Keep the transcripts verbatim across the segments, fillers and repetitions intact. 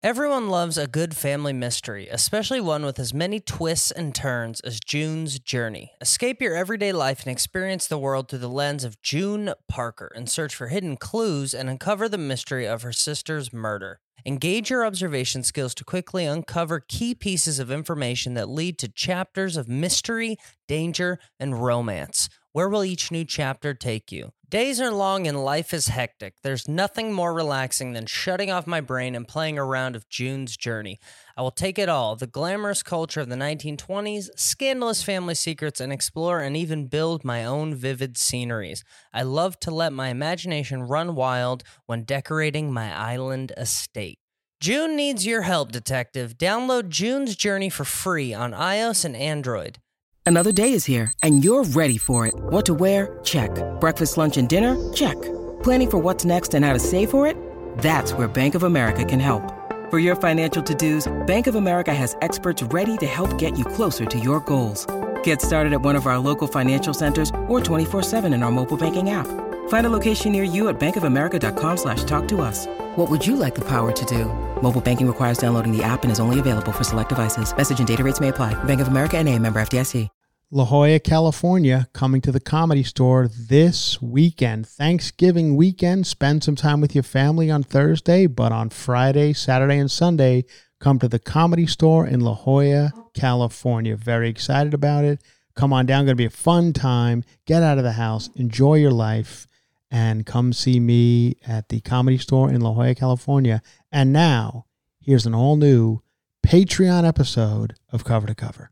Everyone loves a good family mystery, especially one with as many twists and turns as June's Journey. Escape your everyday life and experience the world through the lens of June Parker and search for hidden clues and uncover the mystery of her sister's murder. Engage your observation skills to quickly uncover key pieces of information that lead to chapters of mystery, danger, and romance. Where will each new chapter take you? Days are long and life is hectic. There's nothing more relaxing than shutting off my brain and playing a round of June's Journey. I will take it all, the glamorous culture of the nineteen twenties, scandalous family secrets, and explore and even build my own vivid sceneries. I love to let my imagination run wild when decorating my island estate. June needs your help, detective. Download June's Journey for free on iOS and Android. Another day is here, and you're ready for it. What to wear? Check. Breakfast, lunch, and dinner? Check. Planning for what's next and how to save for it? That's where Bank of America can help. For your financial to-dos, Bank of America has experts ready to help get you closer to your goals. Get started at one of our local financial centers or twenty-four seven in our mobile banking app. Find a location near you at bankofamerica.com slash talk to us. What would you like the power to do? Mobile banking requires downloading the app and is only available for select devices. Message and data rates may apply. Bank of America N A, member F D I C. La Jolla, California, coming to the Comedy Store this weekend. Thanksgiving weekend, spend some time with your family on Thursday, but on Friday, Saturday, and Sunday, come to the Comedy Store in La Jolla, California. Very excited about it. Come on down. Going to be a fun time. Get out of the house. Enjoy your life. And come see me at the Comedy Store in La Jolla, California. And now, here's an all-new Patreon episode of Cover to Cover.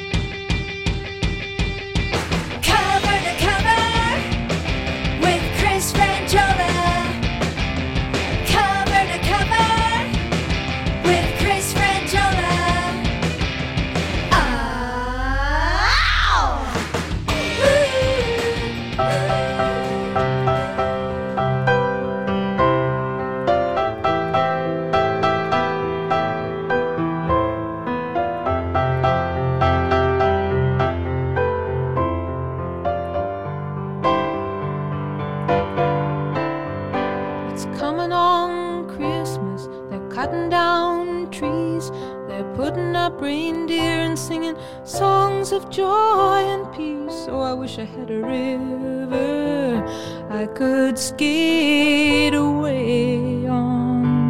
Reindeer and singing songs of joy and peace. Oh, I wish I had a river I could skate away on.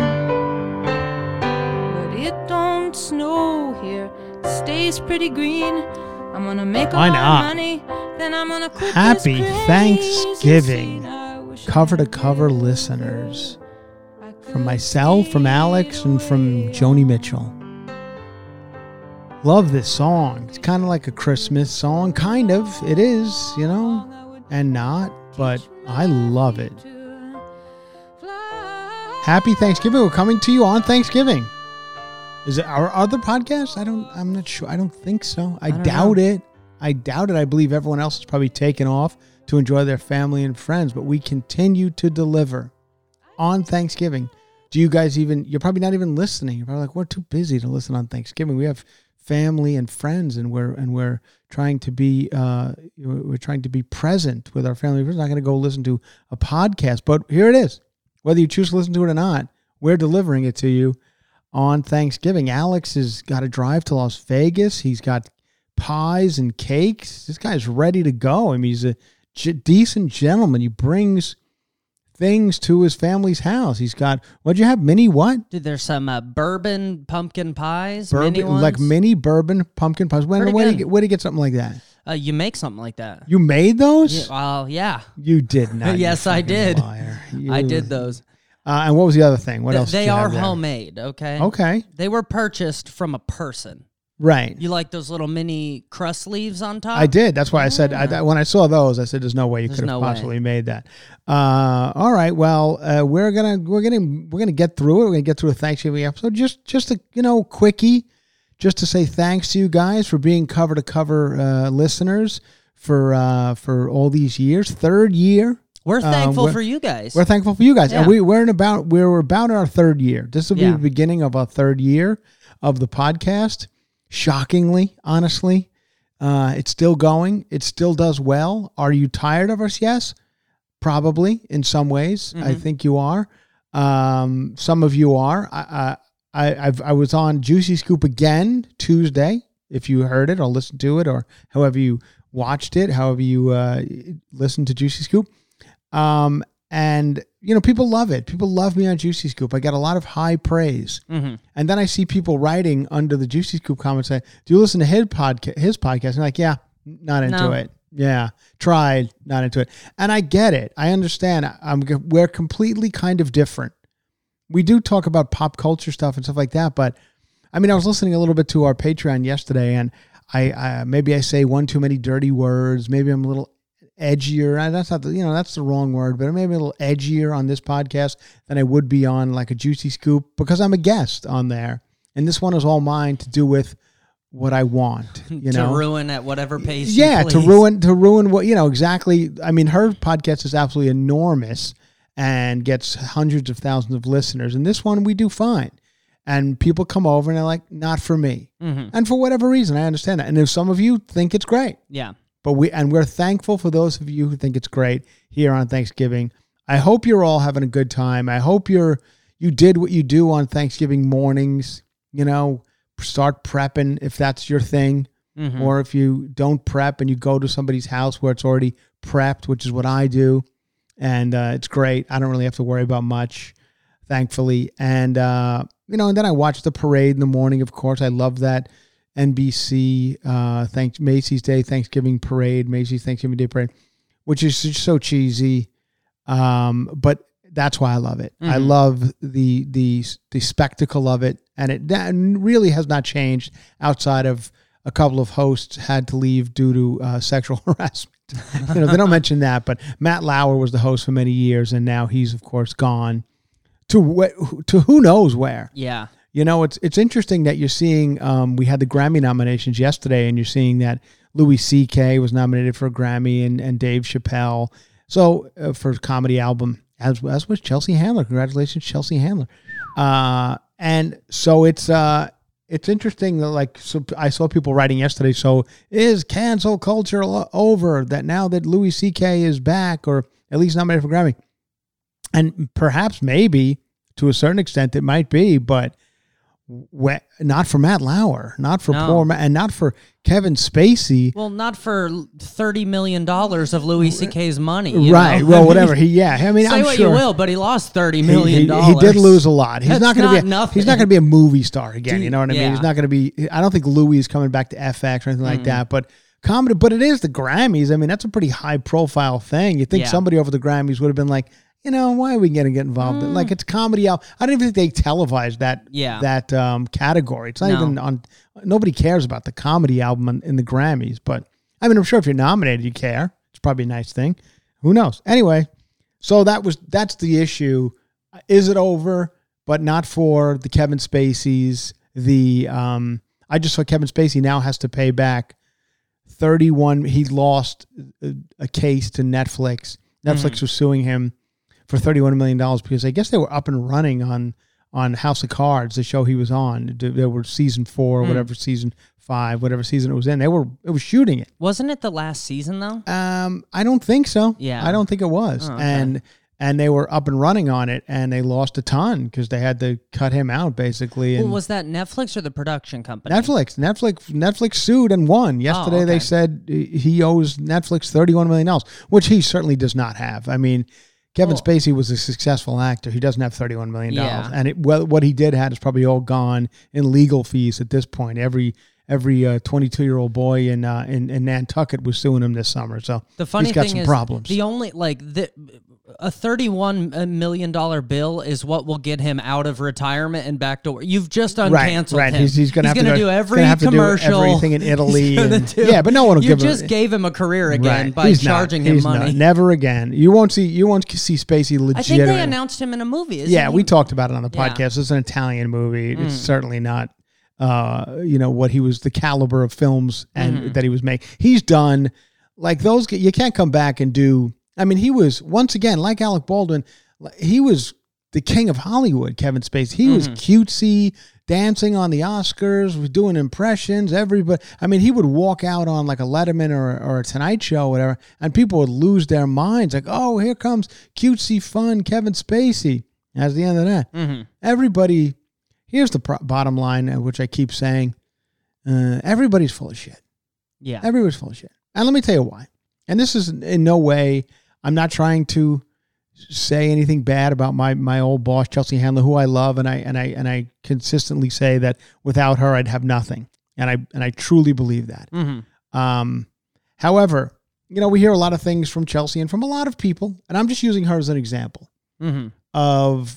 But it don't snow here, it stays pretty green. I'm gonna make a lot of money, then I'm gonna quit. Happy Thanksgiving, Cover to Cover listeners. From myself, from Alex, and from Joni Mitchell. Love this song. It's kind of like a Christmas song. Kind of. It is, you know, and not, but I love it. Happy Thanksgiving. We're coming to you on Thanksgiving. Is it our other podcast? I don't, I'm not sure. I don't think so. I, I doubt know. it. I doubt it. I believe everyone else is probably taken off to enjoy their family and friends, but we continue to deliver on Thanksgiving. Do you guys even, you're probably not even listening. You're probably like, we're too busy to listen on Thanksgiving. We have family and friends, and we're and we're trying to be uh, we're trying to be present with our family. We're not going to go listen to a podcast, but here it is. Whether you choose to listen to it or not, we're delivering it to you on Thanksgiving. Alex has got to drive to Las Vegas. He's got pies and cakes. This guy's ready to go. I mean, he's a g- decent gentleman. He brings things to his family's house. He's got, what'd you have? Mini what? Dude, there's some uh, bourbon pumpkin pies. Bourbon, mini ones. Like mini bourbon pumpkin pies. When, where, did you get, where did you get something like that? Uh, you make something like that. You made those? Yeah, well, yeah. You did not. Yes, I did. Liar. You, I did those. Uh, and what was the other thing? What Th- else? They did you are have there? homemade, okay? Okay. They were purchased from a person. Right. You like those little mini crust leaves on top? I did. That's why I said, I, when I saw those, I said, there's no way you There's could have no possibly way. made that. Uh, all right. Well, uh, we're going to, we're going to, we're going to get through it. We're going to get through a Thanksgiving episode. Just, just a, you know, quickie, just to say thanks to you guys for being cover to cover, uh, listeners for, uh, for all these years. Third year. We're thankful uh, we're, for you guys. We're thankful for you guys. Yeah. And we, we're in about, we're about our third year. This will be Yeah. the beginning of our third year of the podcast. Shockingly, honestly. Uh, it's still going. It still does well. Are you tired of us? Yes, probably in some ways. Mm-hmm. I think you are. Um, some of you are. I, I I've, I was on Juicy Scoop again Tuesday. If you heard it or listened to it or however you watched it, however you uh, listened to Juicy Scoop, um, and you know people love it. People love me on Juicy Scoop. I got a lot of high praise, Mm-hmm. and then I see people writing under the Juicy Scoop comments saying, "Do you listen to his podcast? His podcast?" And I'm like, "Yeah, not into No. it. Yeah, tried, not into it." And I get it. I understand. I'm we're completely kind of different. We do talk about pop culture stuff and stuff like that, but I mean, I was listening a little bit to our Patreon yesterday, and I, I maybe I say one too many dirty words. Maybe I'm a little edgier. That's not the, you know, that's the wrong word, but maybe a little edgier on this podcast than I would be on like a Juicy Scoop because I'm a guest on there, and this one is all mine to do with what I want. You to know, ruin at whatever pace. yeah, you to please. ruin to ruin what you know exactly. I mean, her podcast is absolutely enormous and gets hundreds of thousands of listeners, and this one we do fine. And people come over and they're like, not for me. Mm-hmm. And for whatever reason, I understand that. And if some of you think it's great, Yeah. but we and we're thankful for those of you who think it's great here on Thanksgiving. I hope you're all having a good time. I hope you're you did what you do on Thanksgiving mornings. You know, start prepping if that's your thing, Mm-hmm. or if you don't prep and you go to somebody's house where it's already prepped, which is what I do, and uh, it's great. I don't really have to worry about much, thankfully. And uh, you know, and then I watch the parade in the morning. Of course, I love that N B C uh, thanks Macy's Day Thanksgiving Parade, Macy's Thanksgiving Day Parade, which is just so cheesy, um, but that's why I love it. I Mhm. love the the the spectacle of it, and it that really has not changed outside of a couple of hosts had to leave due to uh, sexual harassment. You know, they don't mention that, but Matt Lauer was the host for many years, and now he's of course gone to wh- to who knows where. Yeah. You know, it's it's interesting that you're seeing. Um, we had the Grammy nominations yesterday, and you're seeing that Louis C K was nominated for a Grammy, and and Dave Chappelle. So uh, for comedy album, as as was Chelsea Handler. Congratulations, Chelsea Handler. Uh, and so it's uh, it's interesting that like so I saw people writing yesterday. So is cancel culture lo- over? That now that Louis C K is back, or at least nominated for Grammy, and perhaps maybe to a certain extent it might be, but. We, not for Matt Lauer, not for No. poor Matt, and not for Kevin Spacey. Well, not for thirty million dollars of Louis C K's money. You Right. know? Well, whatever. He, yeah. I mean, Say I'm what sure you will, but he lost thirty he, million he, dollars. he did lose a lot. He's That's not going to not be. A, nothing. he's not going to be a movie star again. Dude, you know what I mean? yeah. He's not going to be. I don't think Louis is coming back to F X or anything like Mm. that. But comedy. But it is the Grammys. I mean, that's a pretty high profile thing. You think Yeah. somebody over the Grammys would have been like, you know, why are we going to get involved? in Like it's comedy. Al- I don't even think they televised that. Yeah. That um, category. It's not No. even on. Nobody cares about the comedy album in, in the Grammys. But I mean, I'm sure if you're nominated, you care. It's probably a nice thing. Who knows? Anyway, so that was that's the issue. Is it over? But not for the Kevin Spaceys. The um, I just saw Kevin Spacey now has to pay back thirty-one. He lost a, a case to Netflix. Netflix Mhm. was suing him for thirty-one million dollars because I guess they were up and running on on House of Cards, the show he was on. They were season four, or Mm. whatever season five, whatever season it was in. They were it was shooting it. Wasn't it the last season though? Um, I don't think so. Yeah. I don't think it was. Oh, okay. And and they were up and running on it, and they lost a ton because they had to cut him out basically. And Well, was that Netflix or the production company? Netflix, Netflix, Netflix sued and won. Yesterday okay. they said he owes Netflix thirty-one million dollars, which he certainly does not have. I mean, Kevin Well- Spacey was a successful actor. He doesn't have thirty-one million dollars. Yeah. And it, well, what he did have is probably all gone in legal fees at this point. Every every uh, twenty-two-year-old boy in, uh, in in Nantucket was suing him this summer. So The funny he's got thing some is, problems. the only like the a thirty-one million dollar bill is what will get him out of retirement and back to work. You've just uncanceled right, right. him. He's, he's going to have to gonna go- do every gonna have to do commercial. everything in Italy. He's gonna and- do- yeah, but no one will you give him. just gave him a career again Right. by He's not. charging him He's money. not. Never again. You won't see. You won't see Spacey I legitimate. think they announced him in a movie. Isn't Yeah, he? we talked about it on the Yeah. podcast. It's an Italian movie. It's Mm. certainly not, uh, you know, what he was, the caliber of films and Mhm. that he was making. He's done like those. You can't come back and do. I mean, he was once again like Alec Baldwin. He was the king of Hollywood. Kevin Spacey. He was Mhm. cutesy, dancing on the Oscars, was doing impressions. Everybody. I mean, he would walk out on like a Letterman or or a Tonight Show, or whatever, and people would lose their minds. Like, oh, here comes cutesy, fun Kevin Spacey. That's the end of that. Mhm. Everybody, here's the pro- bottom line, uh, which I keep saying. Uh, everybody's full of shit. Yeah. Everybody's full of shit. And let me tell you why. And this is in no way, I'm not trying to say anything bad about my my old boss, Chelsea Handler, who I love, and I and I and I consistently say that without her I'd have nothing. And I and I truly believe that. Mm-hmm. Um, however, you know, we hear a lot of things from Chelsea and from a lot of people, and I'm just using her as an example Mm-hmm. of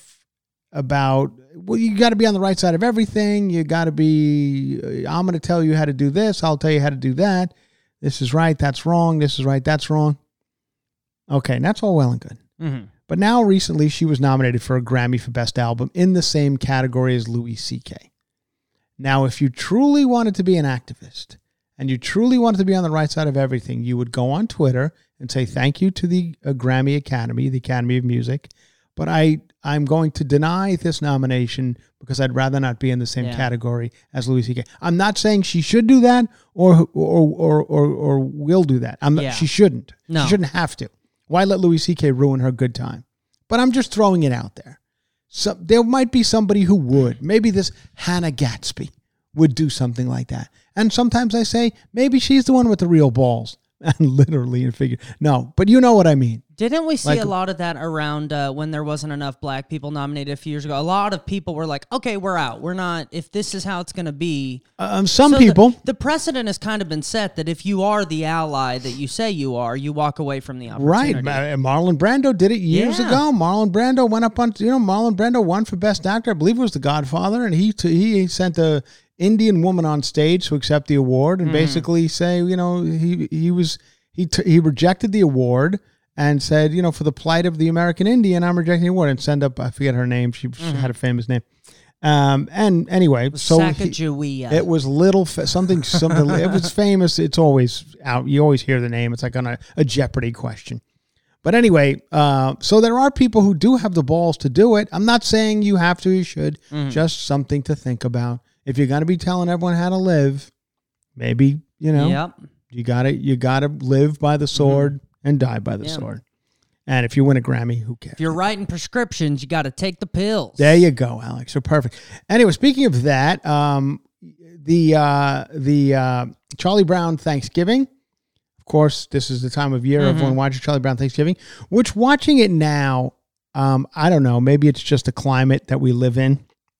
about, well, you got to be on the right side of everything. You got to be, I'm going to tell you how to do this. I'll tell you how to do that. This is right. That's wrong. This is right. That's wrong. Okay. And that's all well and good. Mm-hmm. But now recently she was nominated for a Grammy for Best Album in the same category as Louis C K. Now, if you truly wanted to be an activist and you truly wanted to be on the right side of everything, you would go on Twitter and say thank you to the uh, Grammy Academy, the Academy of Music. But I, I'm going to deny this nomination because I'd rather not be in the same Yeah. category as Louis C K. I'm not saying she should do that or or or or, or will do that. I'm Yeah. not, she shouldn't. No. She shouldn't have to. Why let Louis C K ruin her good time? But I'm just throwing it out there. So there might be somebody who would. Maybe this Hannah Gatsby would do something like that. And sometimes I say, maybe she's the one with the real balls. And literally and figure. No, but you know what I mean. Didn't we see Like- a lot of that around uh, when there wasn't enough black people nominated a few years ago? A lot of people were like, okay, we're out. We're not, if this is how it's going to be. Um, some So the- people. The, precedent has kind of been set that if you are the ally that you say you are, you walk away from the Right. opportunity. Ma- Marlon Brando did it years Yeah. ago. Marlon Brando went up on, you know, Marlon Brando won for Best Actor. I believe it was The Godfather. And he t- he sent a Indian woman on stage to accept the award and Mm. basically say, you know, he he was, he t- he rejected the award and said, you know, for the plight of the American Indian, I'm rejecting the award, and send up, I forget her name. She, she had a famous name. Um, and anyway, so he- Sacagawea. it was little fa- something something. It was famous. It's always out. You always hear the name. It's like on a, a Jeopardy question. But anyway, uh, so there are people who do have the balls to do it. I'm not saying you have to. You should. Just something to think about. If you're going to be telling everyone how to live, maybe you know Yep. you got to you got to live by the sword and die by the Yeah. sword. And if you win a Grammy, who cares? If you're writing prescriptions, you got to take the pills. There you go, Alex. So perfect. Anyway, speaking of that, um, the uh, the uh, Charlie Brown Thanksgiving. Of course, this is the time of year everyone watches Charlie Brown Thanksgiving. Which watching it now, um, I don't know. Maybe it's just the climate that we live in.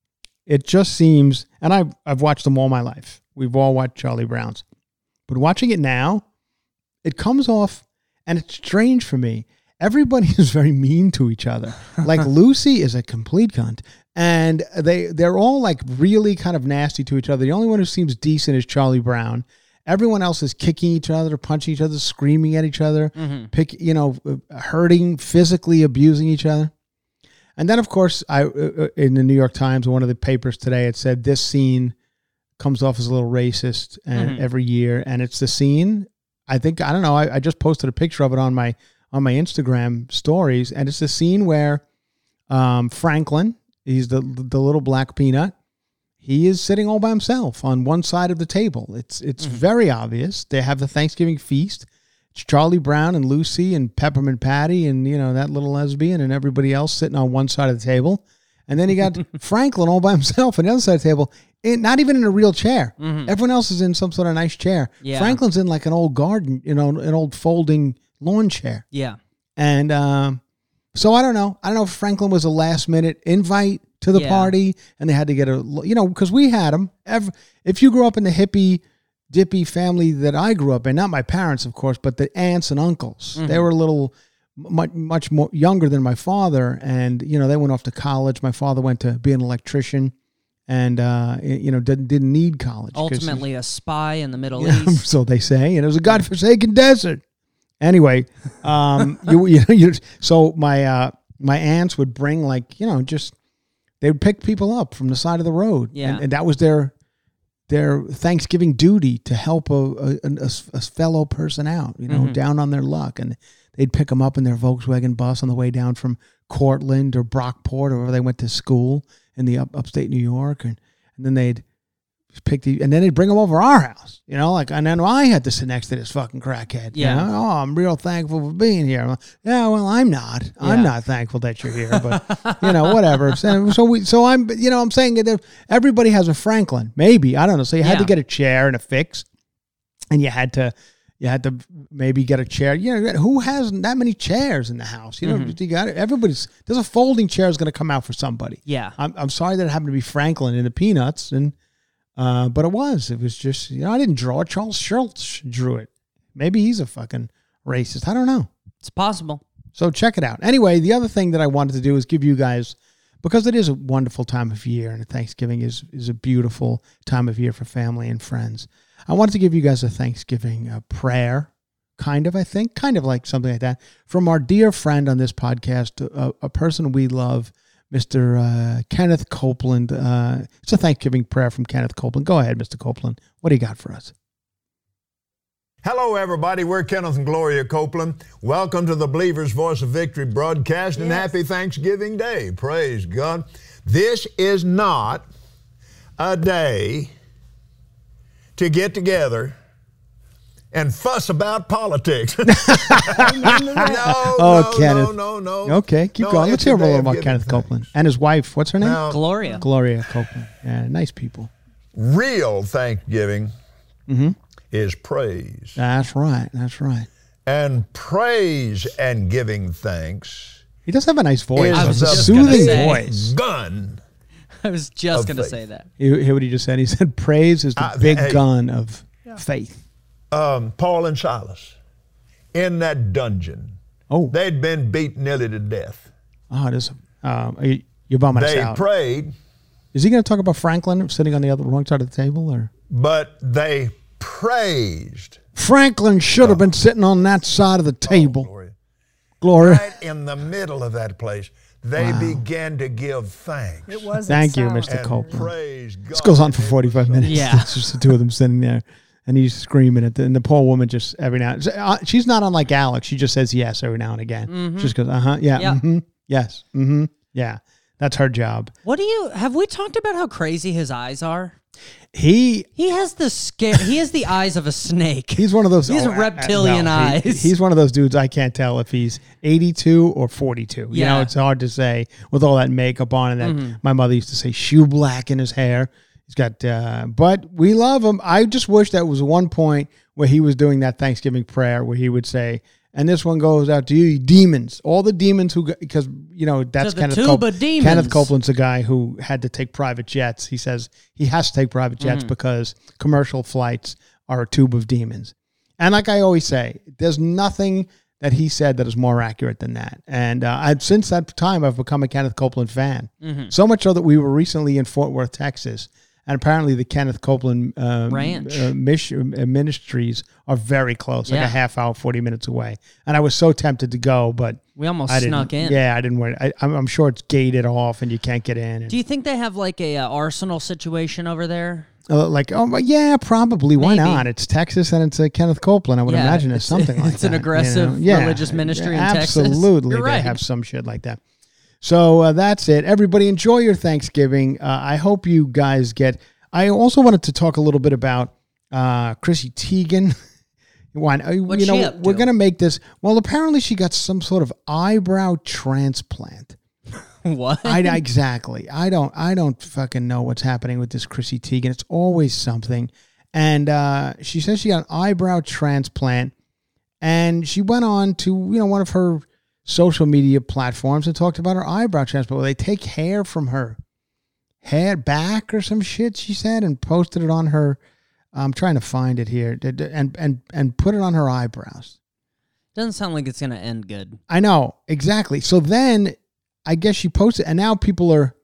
It just seems, and I've I've watched them all my life. We've all watched Charlie Brown's, but watching it now, it comes off, and it's strange for me. Everybody is very mean to each other. Like Lucy is a complete cunt, and they they're all like really kind of nasty to each other. The only one who seems decent is Charlie Brown. Everyone else is kicking each other, punching each other, screaming at each other, pick you know, hurting, physically abusing each other. And then, of course, I uh, in the New York Times, one of the papers today, it said this scene comes off as a little racist and Mhm. every year, and it's the scene. I think I don't know. I, I just posted a picture of it on my on my Instagram stories, and it's the scene where um, Franklin, he's the the little black peanut, he is sitting all by himself on one side of the table. It's it's very obvious. They have the Thanksgiving feast. It's Charlie Brown and Lucy and Peppermint Patty and, you know, that little lesbian and everybody else sitting on one side of the table. And then you got Franklin all by himself on the other side of the table, in, not even in a real chair. Everyone else is in some sort of nice chair. Yeah. Franklin's in like an old garden, you know, an old folding lawn chair. Yeah. And um, so I don't know. I don't know if Franklin was a last minute invite to the Yeah. party and they had to get a, you know, because we had them. Every, if you grew up in the hippie, dippy family that I grew up in, not my parents, of course, but the aunts and uncles, they were a little much, much more younger than my father. And, you know, they went off to college. My father went to be an electrician and, uh, you know, didn't, didn't need college. 'cause he- Ultimately, a spy in the Middle yeah, East. so they say, and it was a godforsaken desert. Anyway, um, you, you, you, so my uh, my aunts would bring like you know just they would pick people up from the side of the road, Yeah. and, and that was their their Thanksgiving duty to help a a, a, a fellow person out, you know, Mhm. down on their luck, and they'd pick them up in their Volkswagen bus on the way down from Cortland or Brockport or wherever they went to school in the up, upstate New York, and and then they'd pick the, and then they'd bring them over our house, you know, like, and then I had to sit next to this fucking crackhead. Yeah. You know? Oh, I'm real thankful for being here. I'm like, yeah, well, I'm not. I'm Yeah. not thankful that you're here, but you know, whatever. So, so we, so I'm, you know, I'm saying that everybody has a Franklin, maybe, I don't know. So you had Yeah. to get a chair and a fix, and you had to, you had to maybe get a chair. You know, who has that many chairs in the house? You know, Mm-hmm. you got everybody's. There's a folding chair is going to come out for somebody. Yeah. I'm I'm sorry that it happened to be Franklin in the Peanuts, and uh, but it was. It was just, you know, I didn't draw it. Charles Schultz drew it. Maybe he's a fucking racist. I don't know. It's possible. So check it out. Anyway, the other thing that I wanted to do is give you guys, because it is a wonderful time of year, and Thanksgiving is is a beautiful time of year for family and friends. I wanted to give you guys a Thanksgiving uh, prayer, kind of, I think, kind of like something like that, from our dear friend on this podcast, a, a person we love, Mister Uh, Kenneth Copeland. Uh, it's a Thanksgiving prayer from Kenneth Copeland. Go ahead, Mister Copeland. What do you got for us? Hello, everybody. We're Kenneth and Gloria Copeland. Welcome to the Believer's Voice of Victory broadcast, and happy Thanksgiving Day. Praise God. This is not a day to get together and fuss about politics. no, Oh, no, Kenneth. no, no, no. Okay, keep No, going. Let's it's a hear a day little of about giving Kenneth thanks. Copeland and his wife. What's her name? Now, Gloria. Gloria Copeland. Yeah, nice people. real Thanksgiving Mm-hmm. is praise. That's right. That's right. And praise and giving thanks He does have a nice voice. is I was the a just gonna soothing say. voice. gun. I was just Of going to faith. say that. You hear what he just said? He said, praise is the Uh, big hey. gun of faith. Um, Paul and Silas in that dungeon. Oh, They'd been beat nearly to death. oh, this, um, you- you're bumming us They out. prayed, Is he going to talk about Franklin sitting on the other wrong side of the table? Or but they praised. Franklin should have been sitting on that side of the table. Gloria. Gloria. Right in the middle of that place, they began to give thanks. It was Thank you, Mister and Copeland. praise God. This goes on for forty-five minutes. Yeah. It's just the two of them sitting there. And he's screaming at the, and the poor woman just every now and uh, she's not unlike Alex. She just says yes every now and again. Mm-hmm. She just goes, uh huh, yeah, Yeah. mm-hmm, yes, mm-hmm, yeah. That's her job. What do you, have we talked about how crazy his eyes are? He He has the scare, he has the eyes of a snake. He's one of those. These oh, are reptilian no, he- eyes. he's one of those dudes. I can't tell if he's eighty-two or forty-two. You know, Yeah. it's hard to say with all that makeup on and that. Mm-hmm. My mother used to say shoe black in his hair. He's got, uh, but we love him. I just wish that was one point where he was doing that Thanksgiving prayer where he would say, and this one goes out to you, you demons, all the demons who, because, you know, that's the Kenneth tuba Copeland. demons. Kenneth Copeland's a guy who had to take private jets. He says he has to take private jets Mm-hmm. because commercial flights are a tube of demons. And like I always say, there's nothing that he said that is more accurate than that. And uh, I've, since that time, I've become a Kenneth Copeland fan. Mm-hmm. So much so that we were recently in Fort Worth, Texas. And apparently the Kenneth Copeland um, Ranch. uh, mis- uh, ministries are very close, like Yeah. a half hour, forty minutes away. And I was so tempted to go, but We almost I didn't. snuck in. Yeah, I didn't wait. I, I'm, I'm sure it's gated off and you can't get in. And, Do you think they have like a uh, arsenal situation over there? uh, like, oh, well, yeah, probably. Why Maybe. not? It's Texas and it's uh, Kenneth Copeland. I would Yeah, imagine it's, it's- something like that. it's an you aggressive know? religious ministry in Texas. Absolutely, You're they right. have some shit like that. So uh, that's it. Everybody enjoy your Thanksgiving. Uh, I hope you guys get... I also wanted to talk a little bit about uh, Chrissy Teigen. Why, uh, What's you know, she up we're to? going to make this... Well, apparently she got some sort of eyebrow transplant. What? I exactly. I don't. I don't fucking know what's happening with this Chrissy Teigen. It's always something. And uh, she says she got an eyebrow transplant, and she went on to you know one of her social media platforms and talked about her eyebrow transplant. Where they take hair from her head back or some shit. She said and posted it on her. I'm trying to find it here and and and put it on her eyebrows. Doesn't sound like it's going to end good. I know, exactly. So then I guess she posted, and now people are,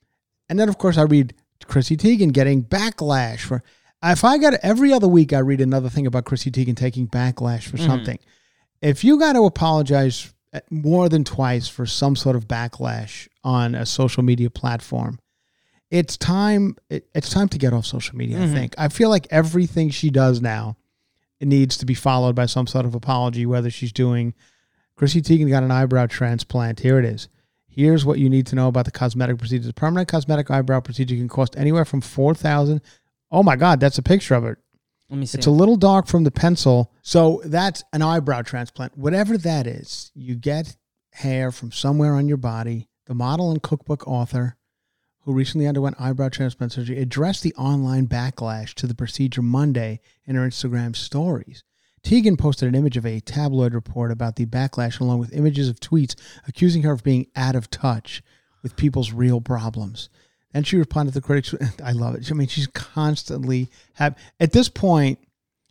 and then of course I read Chrissy Teigen getting backlash for, if I got, every other week I read another thing about Chrissy Teigen taking backlash for Mhm. something. If you got to apologize more than twice for some sort of backlash on a social media platform, it's time, it, it's time to get off social media, Mhm. I think. I feel like everything she does now, it needs to be followed by some sort of apology, whether she's doing, Chrissy Teigen got an eyebrow transplant. Here it is. Here's what you need to know about the cosmetic procedure. The permanent cosmetic eyebrow procedure can cost anywhere from four thousand dollars Oh my God, that's a picture of it. Let me see. It's a little dark from the pencil. So that's an eyebrow transplant. Whatever that is, you get hair from somewhere on your body. The model and cookbook author who recently underwent eyebrow transplant surgery addressed the online backlash to the procedure Monday in her Instagram stories. Tegan posted an image of a tabloid report about the backlash along with images of tweets accusing her of being out of touch with people's real problems. And she responded to the critics. I love it. I mean, she's constantly have at this point.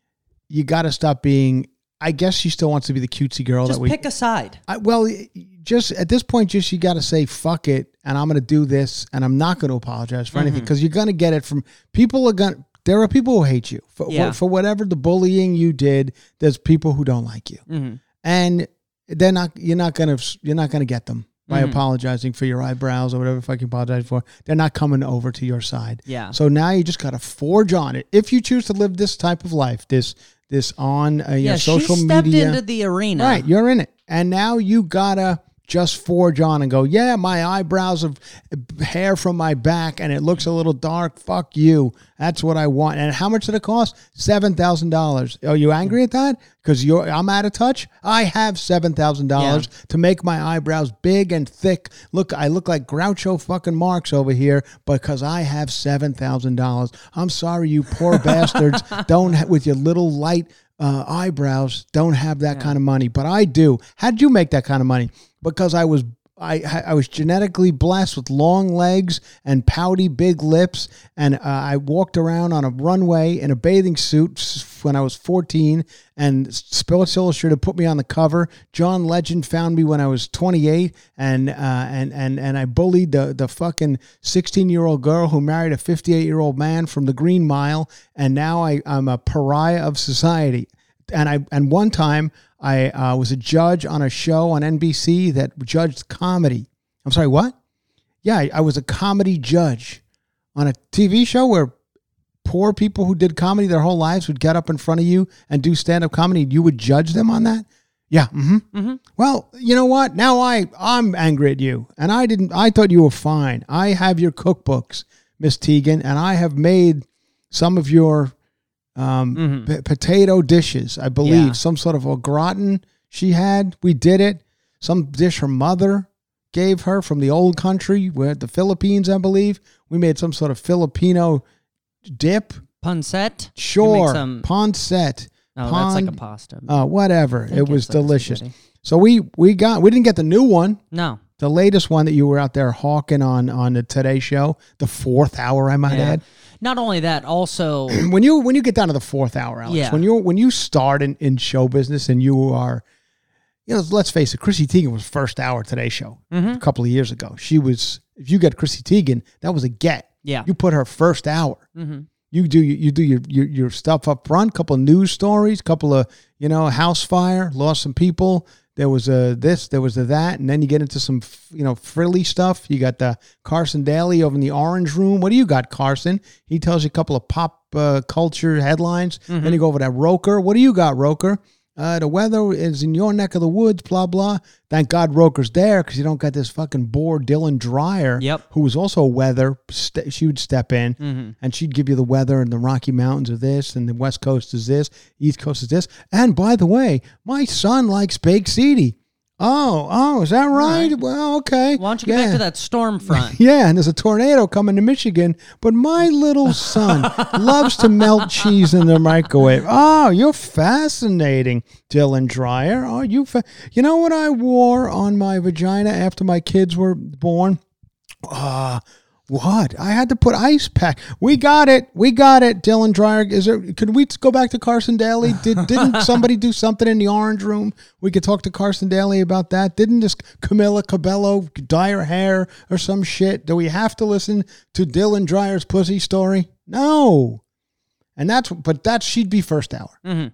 You got to stop being. I guess she still wants to be the cutesy girl. Just that we pick a side. I, well, just at this point, just you got to say fuck it, and I'm going to do this, and I'm not going to apologize for mm-hmm. anything because you're going to get it from people. Are going. There are people who hate you for yeah. for whatever the bullying you did. There's people who don't like you, mm-hmm. and they're not. You're not gonna. You're not gonna get them. By mm-hmm. apologizing for your eyebrows or whatever the fuck you apologize for. They're not coming over to your side. Yeah. So now you just got to forge on it. If you choose to live this type of life, this this on uh, yeah, your social she stepped media. into the arena. Right, you're in it. And now you got to just forge on and go, yeah, my eyebrows have hair from my back and it looks a little dark. Fuck you. That's what I want. And how much did it cost? seven thousand dollars. Are you angry at that? Because you're I'm out of touch? I have seven thousand dollars yeah. to make my eyebrows big and thick. Look, I look like Groucho fucking Marx over here because I have seven thousand dollars. I'm sorry, you poor bastards. Don't, ha- with your little light uh, eyebrows, don't have that yeah. kind of money. But I do. How did you make that kind of money? Because I was I I was genetically blessed with long legs and pouty big lips, and uh, I walked around on a runway in a bathing suit when I was fourteen, and Sports Illustrated put me on the cover. John Legend found me when I was twenty-eight, and uh, and and and I bullied the the fucking sixteen-year-old girl who married a fifty-eight-year-old man from the Green Mile, and now I, I'm a pariah of society. And I and one time I uh, was a judge on a show on N B C that judged comedy. I'm sorry, what? Yeah, I, I was a comedy judge on a T V show where poor people who did comedy their whole lives would get up in front of you and do stand-up comedy. And you would judge them on that? Yeah. Mm-hmm. Mm-hmm. Well, you know what? Now I I'm angry at you, and I didn't. I thought you were fine. I have your cookbooks, Miss Tegan, and I have made some of your. Um, mm-hmm. p- potato dishes, I believe, yeah. some sort of au gratin she had. We did it. Some dish her mother gave her from the old country, where the Philippines, I believe. We made some sort of Filipino dip. Pancetta? Sure. Some... Pancetta. Oh, Pon- that's like a pasta. Uh, whatever. It was like delicious. So we we got we didn't get the new one. No. The latest one that you were out there hawking on on the Today Show, the fourth hour, I might yeah. add. Not only that, also when you when you get down to the fourth hour, Alex, yeah. when you when you start in, in show business and you are, you know, let's face it, Chrissy Teigen was first hour Today Show mm-hmm. a couple of years ago. She was, if you get Chrissy Teigen, that was a get. Yeah, you put her first hour. Mm-hmm. You do you do your, your your stuff up front. Couple of news stories, couple of you know house fire, lost some people. There was a this, there was a that, and then you get into some, you know, frilly stuff. You got the Carson Daly over in the Orange Room. What do you got, Carson? He tells you a couple of pop uh, culture headlines. Mm-hmm. Then you go over to Roker. What do you got, Roker? Uh, the weather is in your neck of the woods, blah, blah. Thank God Roker's there because you don't got this fucking bore Dylan Dreyer, yep. who was also weather. St- she would step in, mm-hmm. and she'd give you the weather, and the Rocky Mountains are this, and the West Coast is this, East Coast is this. And by the way, my son likes baked ziti. Oh, oh, is that right? right? Well, okay. Why don't you get yeah. back to that storm front? Yeah, and there's a tornado coming to Michigan, but my little son loves to melt cheese in the microwave. Oh, you're fascinating, Dylan Dreyer. Oh, you fa- You know what I wore on my vagina after my kids were born? Ah, uh, what? I had to put ice pack. We got it. We got it. Dylan Dreyer. Is there? Could we go back to Carson Daly? Did didn't somebody do something in the Orange Room? We could talk to Carson Daly about that. Didn't this Camila Cabello dye her hair or some shit? Do we have to listen to Dylan Dreyer's pussy story? No. And that's but that's she'd be first hour. Mm-hmm.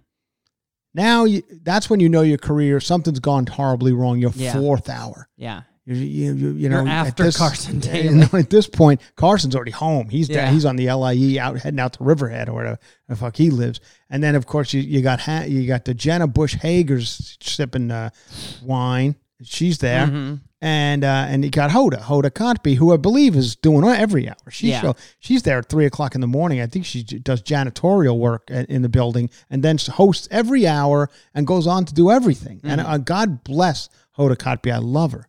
Now you, that's when you know your career something's gone horribly wrong. Your yeah. fourth hour. Yeah. You, you, you, you know, You're after this, Carson Daly. You know, at this point, Carson's already home. He's yeah. down, he's on the L I E out heading out to Riverhead or whatever the fuck he lives. And then of course you, you got ha- you got the Jenna Bush Hager's sipping uh, wine. She's there. Mm-hmm. And uh, and you got Hoda, Hoda Kotb, who I believe is doing every hour. She Yeah. show, she's there at three o'clock in the morning. I think she j- does janitorial work at, in the building and then hosts every hour and goes on to do everything. Mm-hmm. And uh, God bless Hoda Kotb. I love her.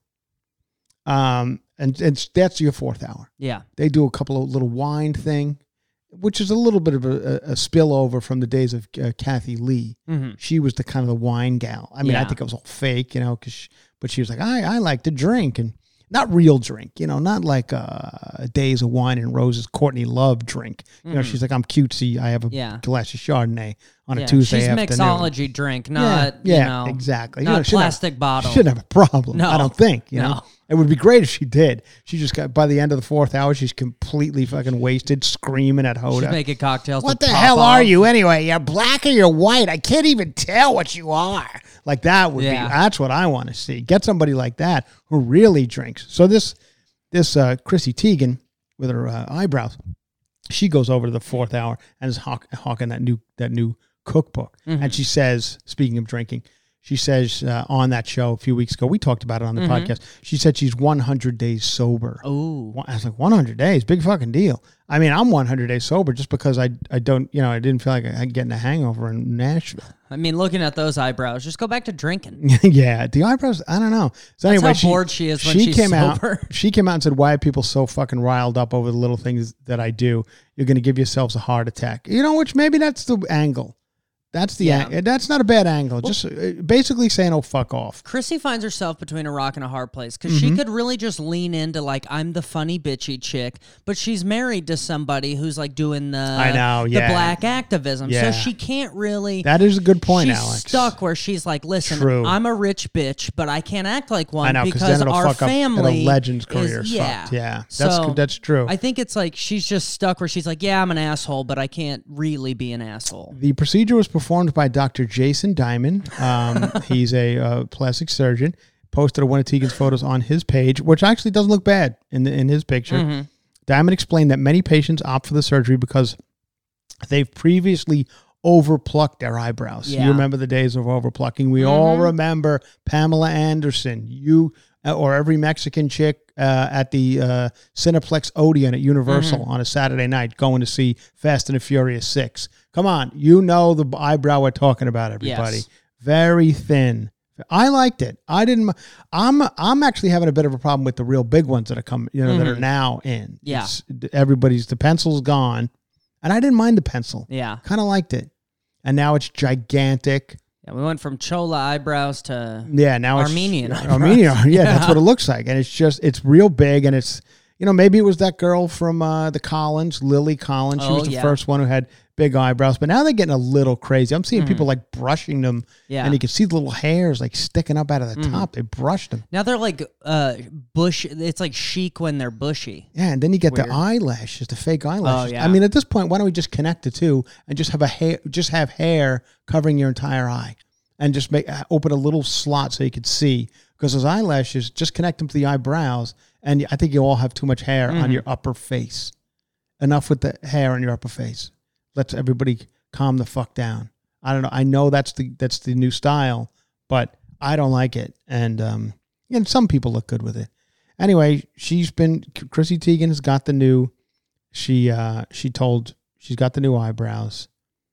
Um, and, and that's your fourth hour. Yeah. They do a couple of little wine thing, which is a little bit of a, a, a spillover from the days of uh, Kathy Lee. Mm-hmm. She was the kind of the wine gal. I mean, I Yeah. think it was all fake, you know, because she, but she was like, I, I like to drink, and not real drink, you know, not like uh, Days of Wine and Roses, Courtney Love drink. You know, she's like, I'm cutesy. I have a Yeah. glass of Chardonnay on Yeah. a Tuesday She's afternoon. mixology drink, not, yeah, you know, exactly. You not know, shouldn't have- plastic bottle. Shouldn't have a problem. No. I don't think. You know, No. it would be great if she did. She just got by the end of the fourth hour, she's completely fucking wasted, screaming at She's Hoda. making cocktails. What to the pop hell off. are you anyway? You're black or you're white? I can't even tell what you are. Like that would Yeah. be. That's what I want to see. Get somebody like that who really drinks. So this this uh, Chrissy Teigen with her uh, eyebrows, she goes over to the fourth hour and is hawk, hawking that new that new cookbook. Mm-hmm. And she says, speaking of drinking, she says uh, on that show a few weeks ago, we talked about it on the Mm-hmm. podcast. She said she's one hundred days sober. Ooh. One- I was like, one hundred days, big fucking deal. I mean, I'm one hundred days sober just because I I don't, you know, I didn't feel like I getting a hangover in Nashville. I mean, looking at those eyebrows, just go back to drinking. Yeah, the eyebrows, I don't know. So That's anyway, how she, bored she is when she's came sober. out. She came out and said, "Why are people so fucking riled up over the little things that I do? You're going to give yourselves a heart attack." You know, which maybe that's the angle. That's the Yeah. ang- that's not a bad angle. Just uh, basically saying, "Oh, fuck off." Chrissy finds herself between a rock and a hard place because Mm-hmm. she could really just lean into like I'm the funny bitchy chick, but she's married to somebody who's like doing the I know, the yeah. black activism, Yeah. so she can't really. That is a good point, she's Alex. stuck where she's like, listen, True. I'm a rich bitch, but I can't act like one I know, 'cause because then it'll our fuck up- family it'll Legends' is- career is yeah, fucked. Yeah, that's So good- that's true. I think it's like she's just stuck where she's like, yeah, I'm an asshole, but I can't really be an asshole. The procedure was performed by Doctor Jason Diamond. Um, he's a uh, plastic surgeon. Posted one of Teigen's photos on his page, which actually doesn't look bad in the, in his picture. Mm-hmm. Diamond explained that many patients opt for the surgery because they've previously overplucked their eyebrows. Yeah. You remember the days of overplucking? We all remember Pamela Anderson. You or every Mexican chick uh, at the uh, Cineplex Odeon at Universal Mm-hmm. on a Saturday night going to see Fast and the Furious six. Come on, you know the eyebrow we're talking about, everybody. Yes. Very thin. I liked it. I didn't. I'm. I'm actually having a bit of a problem with the real big ones that are coming. You know, that are now in. Yeah. It's- everybody's the pencil's gone, and I didn't mind the pencil. Yeah. Kind of liked it, and now it's gigantic. Yeah, we went from Chola eyebrows to Yeah, now Armenian it's eyebrows. Armenian. Yeah, Yeah. that's what it looks like, and it's just it's real big, and it's you know maybe it was that girl from uh, the Collins, Lily Collins. She Oh, was the yeah. first one who had big eyebrows, but now they're getting a little crazy. I'm seeing people like brushing them, Mm-hmm. Yeah. Mm-hmm. and you can see the little hairs like sticking up out of the top. They brushed them. Now they're like uh bush. It's like chic when they're bushy. Yeah, and then you get Weird. the eyelashes, the fake eyelashes. Oh, yeah. I mean, at this point, why don't we just connect the two and just have a hair, just have hair covering your entire eye, and just make uh, open a little slot so you could see? Because those eyelashes, just connect them to the eyebrows, and I think you all have too much hair Mm-hmm. on your upper face. Enough with the hair on your upper face. Let's everybody calm the fuck down. I don't know. I know that's the that's the new style, but I don't like it, and um, and some people look good with it. Anyway, she's been Chrissy Teigen has got the new. She uh she told she's got the new eyebrows.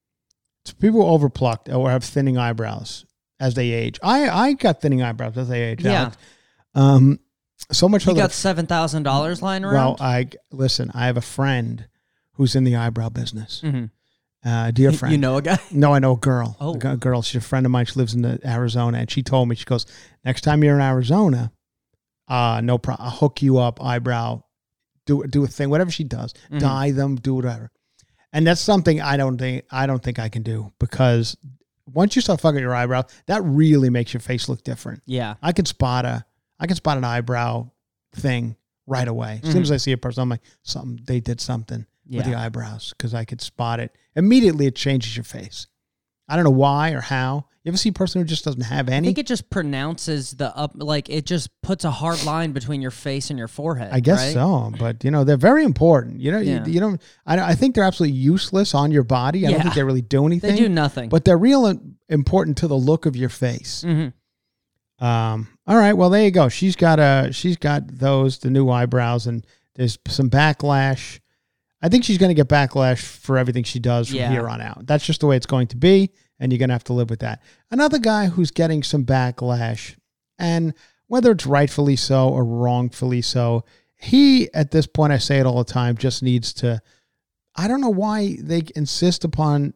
So people who overplucked or have thinning eyebrows as they age. I I got thinning eyebrows as they age. Yeah. Alex. Um. So much so You that got seven thousand dollars lying well, around. I listen. I have a friend who's in the eyebrow business. Mhm. Uh, dear friend. You know a guy. No, I know a girl. Oh. A g- girl. She's a friend of mine. She lives in the Arizona, and she told me, she goes, next time you're in Arizona, uh, no problem. I'll hook you up, eyebrow, do do a thing, whatever she does, Mm-hmm. dye them, do whatever. And that's something I don't think I don't think I can do, because once you start fucking your eyebrows, that really makes your face look different. Yeah. I can spot a, I can spot an eyebrow thing right away. As soon as I see a person, I'm like, something they did something with the Yeah. eyebrows, because I could spot it immediately. It changes your face. I don't know why or how. You ever see a person who just doesn't have I any? think it just pronounces the up, like it just puts a hard line between your face and your forehead. I guess right? so, but you know they're very important. You know, Yeah. you, you don't. I, I think they're absolutely useless on your body. I don't Yeah. think they really do anything. They do nothing. but they're real important to the look of your face. Mhm. Um, all right, well there you go. She's got a she's got those the new eyebrows, and there's some backlash. I think she's going to get backlash for everything she does from Yeah. here on out. That's just the way it's going to be, and you're going to have to live with that. Another guy who's getting some backlash, and whether it's rightfully so or wrongfully so, he, at this point, I say it all the time, just needs to, I don't know why they insist upon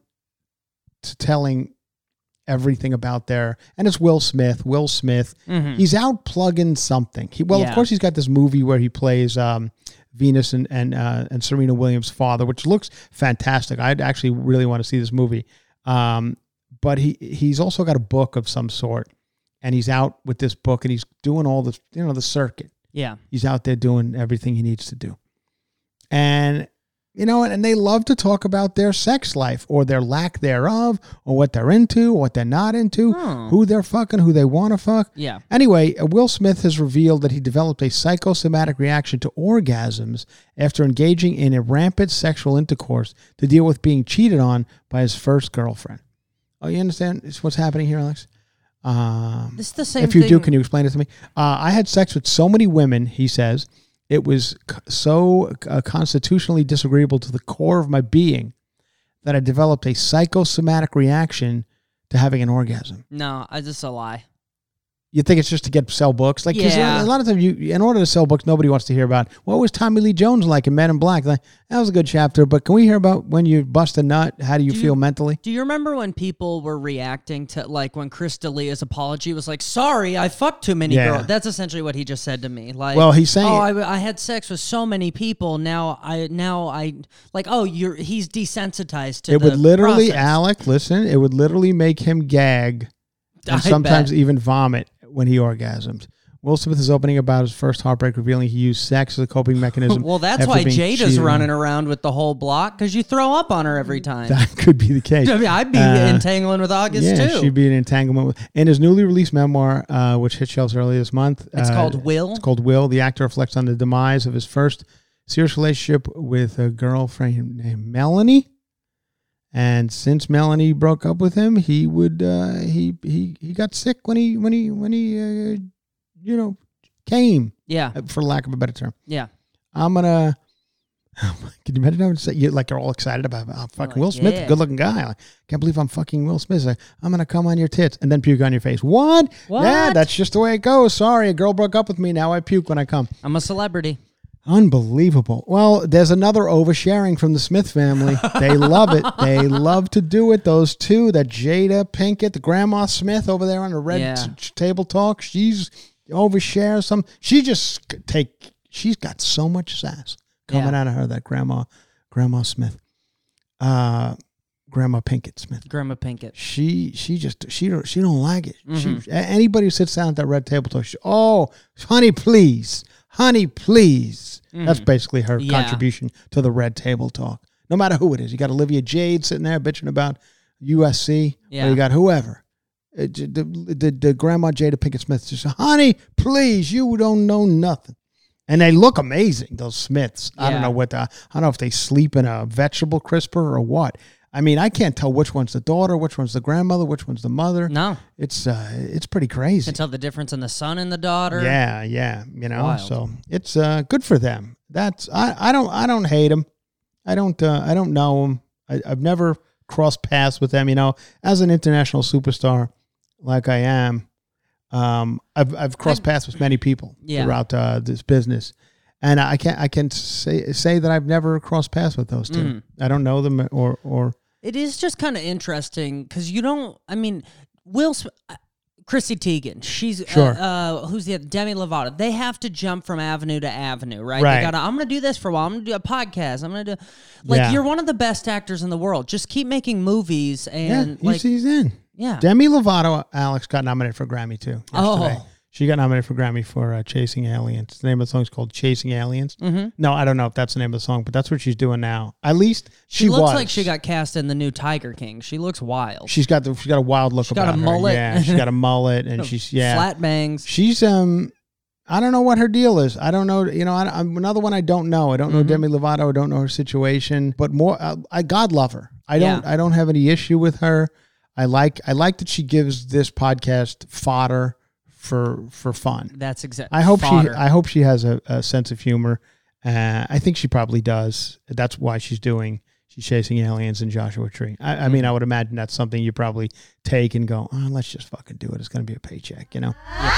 t- telling everything about their, and it's Will Smith. Will Smith, Mhm. he's out plugging something. He, well, Yeah. of course, he's got this movie where he plays um, Venus and and uh, and Serena Williams' father, which looks fantastic. I actually really want to see this movie. Um, but he he's also got a book of some sort, and he's out with this book, and he's doing all this, you know, the circuit. Yeah. He's out there doing everything he needs to do. And, you know, and they love to talk about their sex life or their lack thereof or what they're into or what they're not into, Hmm. who they're fucking, who they want to fuck. Yeah. Anyway, uh, Will Smith has revealed that he developed a psychosomatic reaction to orgasms after engaging in a rampant sexual intercourse to deal with being cheated on by his first girlfriend. Oh, you understand what's happening here, Alex? Um, It's the same if you thing. do, can you explain it to me? Uh, I had sex with so many women, he says, it was c- so uh, constitutionally disagreeable to the core of my being that I developed a psychosomatic reaction to having an orgasm. No, I just a lie. You think it's just to get sell books? Like, 'cause Yeah. a lot of times, you, in order to sell books, nobody wants to hear about what was Tommy Lee Jones like in Men in Black. Like, that was a good chapter, but can we hear about when you bust a nut? How do you Do you- feel mentally? Do you remember when people were reacting to, like, when Chris D'Elia's apology was like, sorry, I fucked too many Yeah. girls? That's essentially what he just said to me. Like, Well, he's saying- oh, I, I had sex with so many people. Now I, now I, like, oh, you're, he's desensitized to It the would literally, process. Alec, listen, it would literally make him gag I and sometimes bet. even vomit when he orgasms. Will Smith is opening about his first heartbreak, revealing he used sex as a coping mechanism. Well, that's after why being Jada's cheated on. running around with the whole block, because you throw up on her every time. That could be the case. I mean, I'd be Uh, entangling with August, yeah, too. she'd be an entanglement. With, in his newly released memoir, uh, which hit shelves earlier this month. It's uh, called Will? It's called Will. The actor reflects on the demise of his first serious relationship with a girlfriend named Melanie. And since Melanie broke up with him, he would uh, he he he got sick when he when he when he uh, you know came, yeah, for lack of a better term. yeah. I'm gonna. Can you imagine? I would say you like you're all excited about oh, fucking like, Will Smith, yeah. good looking guy. Like, can't believe I'm fucking Will Smith. Like, I'm gonna come on your tits and then puke on your face. What? What? Yeah, that's just the way it goes. Sorry, a girl broke up with me. Now I puke when I come. I'm a celebrity. Unbelievable. Well, there's another oversharing from the Smith family. They love it. They love to do it. Those two, that Jada Pinkett, the Grandma Smith over there on the red Yeah. t- t- table talk, she's overshares some. She just c- take. She's got so much sass coming Yeah. out of her. That Grandma, Grandma Smith, uh, Grandma Pinkett Smith. Grandma Pinkett. She she just she don't she don't like it. Mm-hmm. She a- anybody who sits down at that red table talk, she, oh honey please, honey please. That's basically her Mm-hmm. Yeah. contribution to the red table talk. No matter who it is, you got Olivia Jade sitting there bitching about U S C, Yeah. or you got whoever. It, the, the the grandma Jada Pinkett Smith just honey please, you don't know nothing. And they look amazing, those Smiths. I don't Yeah. know what the, I don't know if they sleep in a vegetable crisper or what. I mean, I can't tell which one's the daughter, which one's the grandmother, which one's the mother. No. It's uh, it's pretty crazy. Can tell the difference in the son and the daughter. Yeah, yeah, you know. Wild. So it's uh, good for them. That's I, I don't I don't hate them. I don't uh, I don't know them. I, I've never crossed paths with them. You know, as an international superstar like I am, um, I've I've crossed paths with many people Yeah. throughout uh, this business. And I can I can say say that I've never crossed paths with those two. Mm. I don't know them or or It is just kind of interesting because you don't. I mean, Will Smith, uh, Chrissy Teigen. She's Sure. uh, uh, who's the other? Demi Lovato. They have to jump from avenue to avenue, right? Right. They gotta. I'm gonna do this for a while. I'm gonna do a podcast. I'm gonna do. Like Yeah. you're one of the best actors in the world. Just keep making movies and yeah, like he's, he's in. yeah. Demi Lovato, Alex got nominated for a Grammy too yesterday. Oh. She got nominated for a Grammy for uh, Chasing Aliens. The name of the song is called Chasing Aliens. Mm-hmm. No, I don't know if that's the name of the song, but that's what she's doing now. At least she, She, looks was. like she got cast in the new Tiger King. She looks wild. She's got the. She's got a wild look got about a her. mullet. Yeah, she's got a mullet, and she's yeah. Flat bangs. She's um. I don't know what her deal is. I don't know. You know, I, I'm another one I don't know. I don't know Mm-hmm. Demi Lovato. I don't know her situation. But more, uh, I God love her. I don't. Yeah. I don't have any issue with her. I like. I like that she gives this podcast fodder for for fun. That's exactly. I hope fodder. she I hope she has a, a sense of humor. Uh, I think she probably does. That's why she's doing. She's chasing aliens in Joshua Tree. I, I mean, I would imagine that's something you probably take and go, oh, let's just fucking do it. It's going to be a paycheck, you know? Yeah.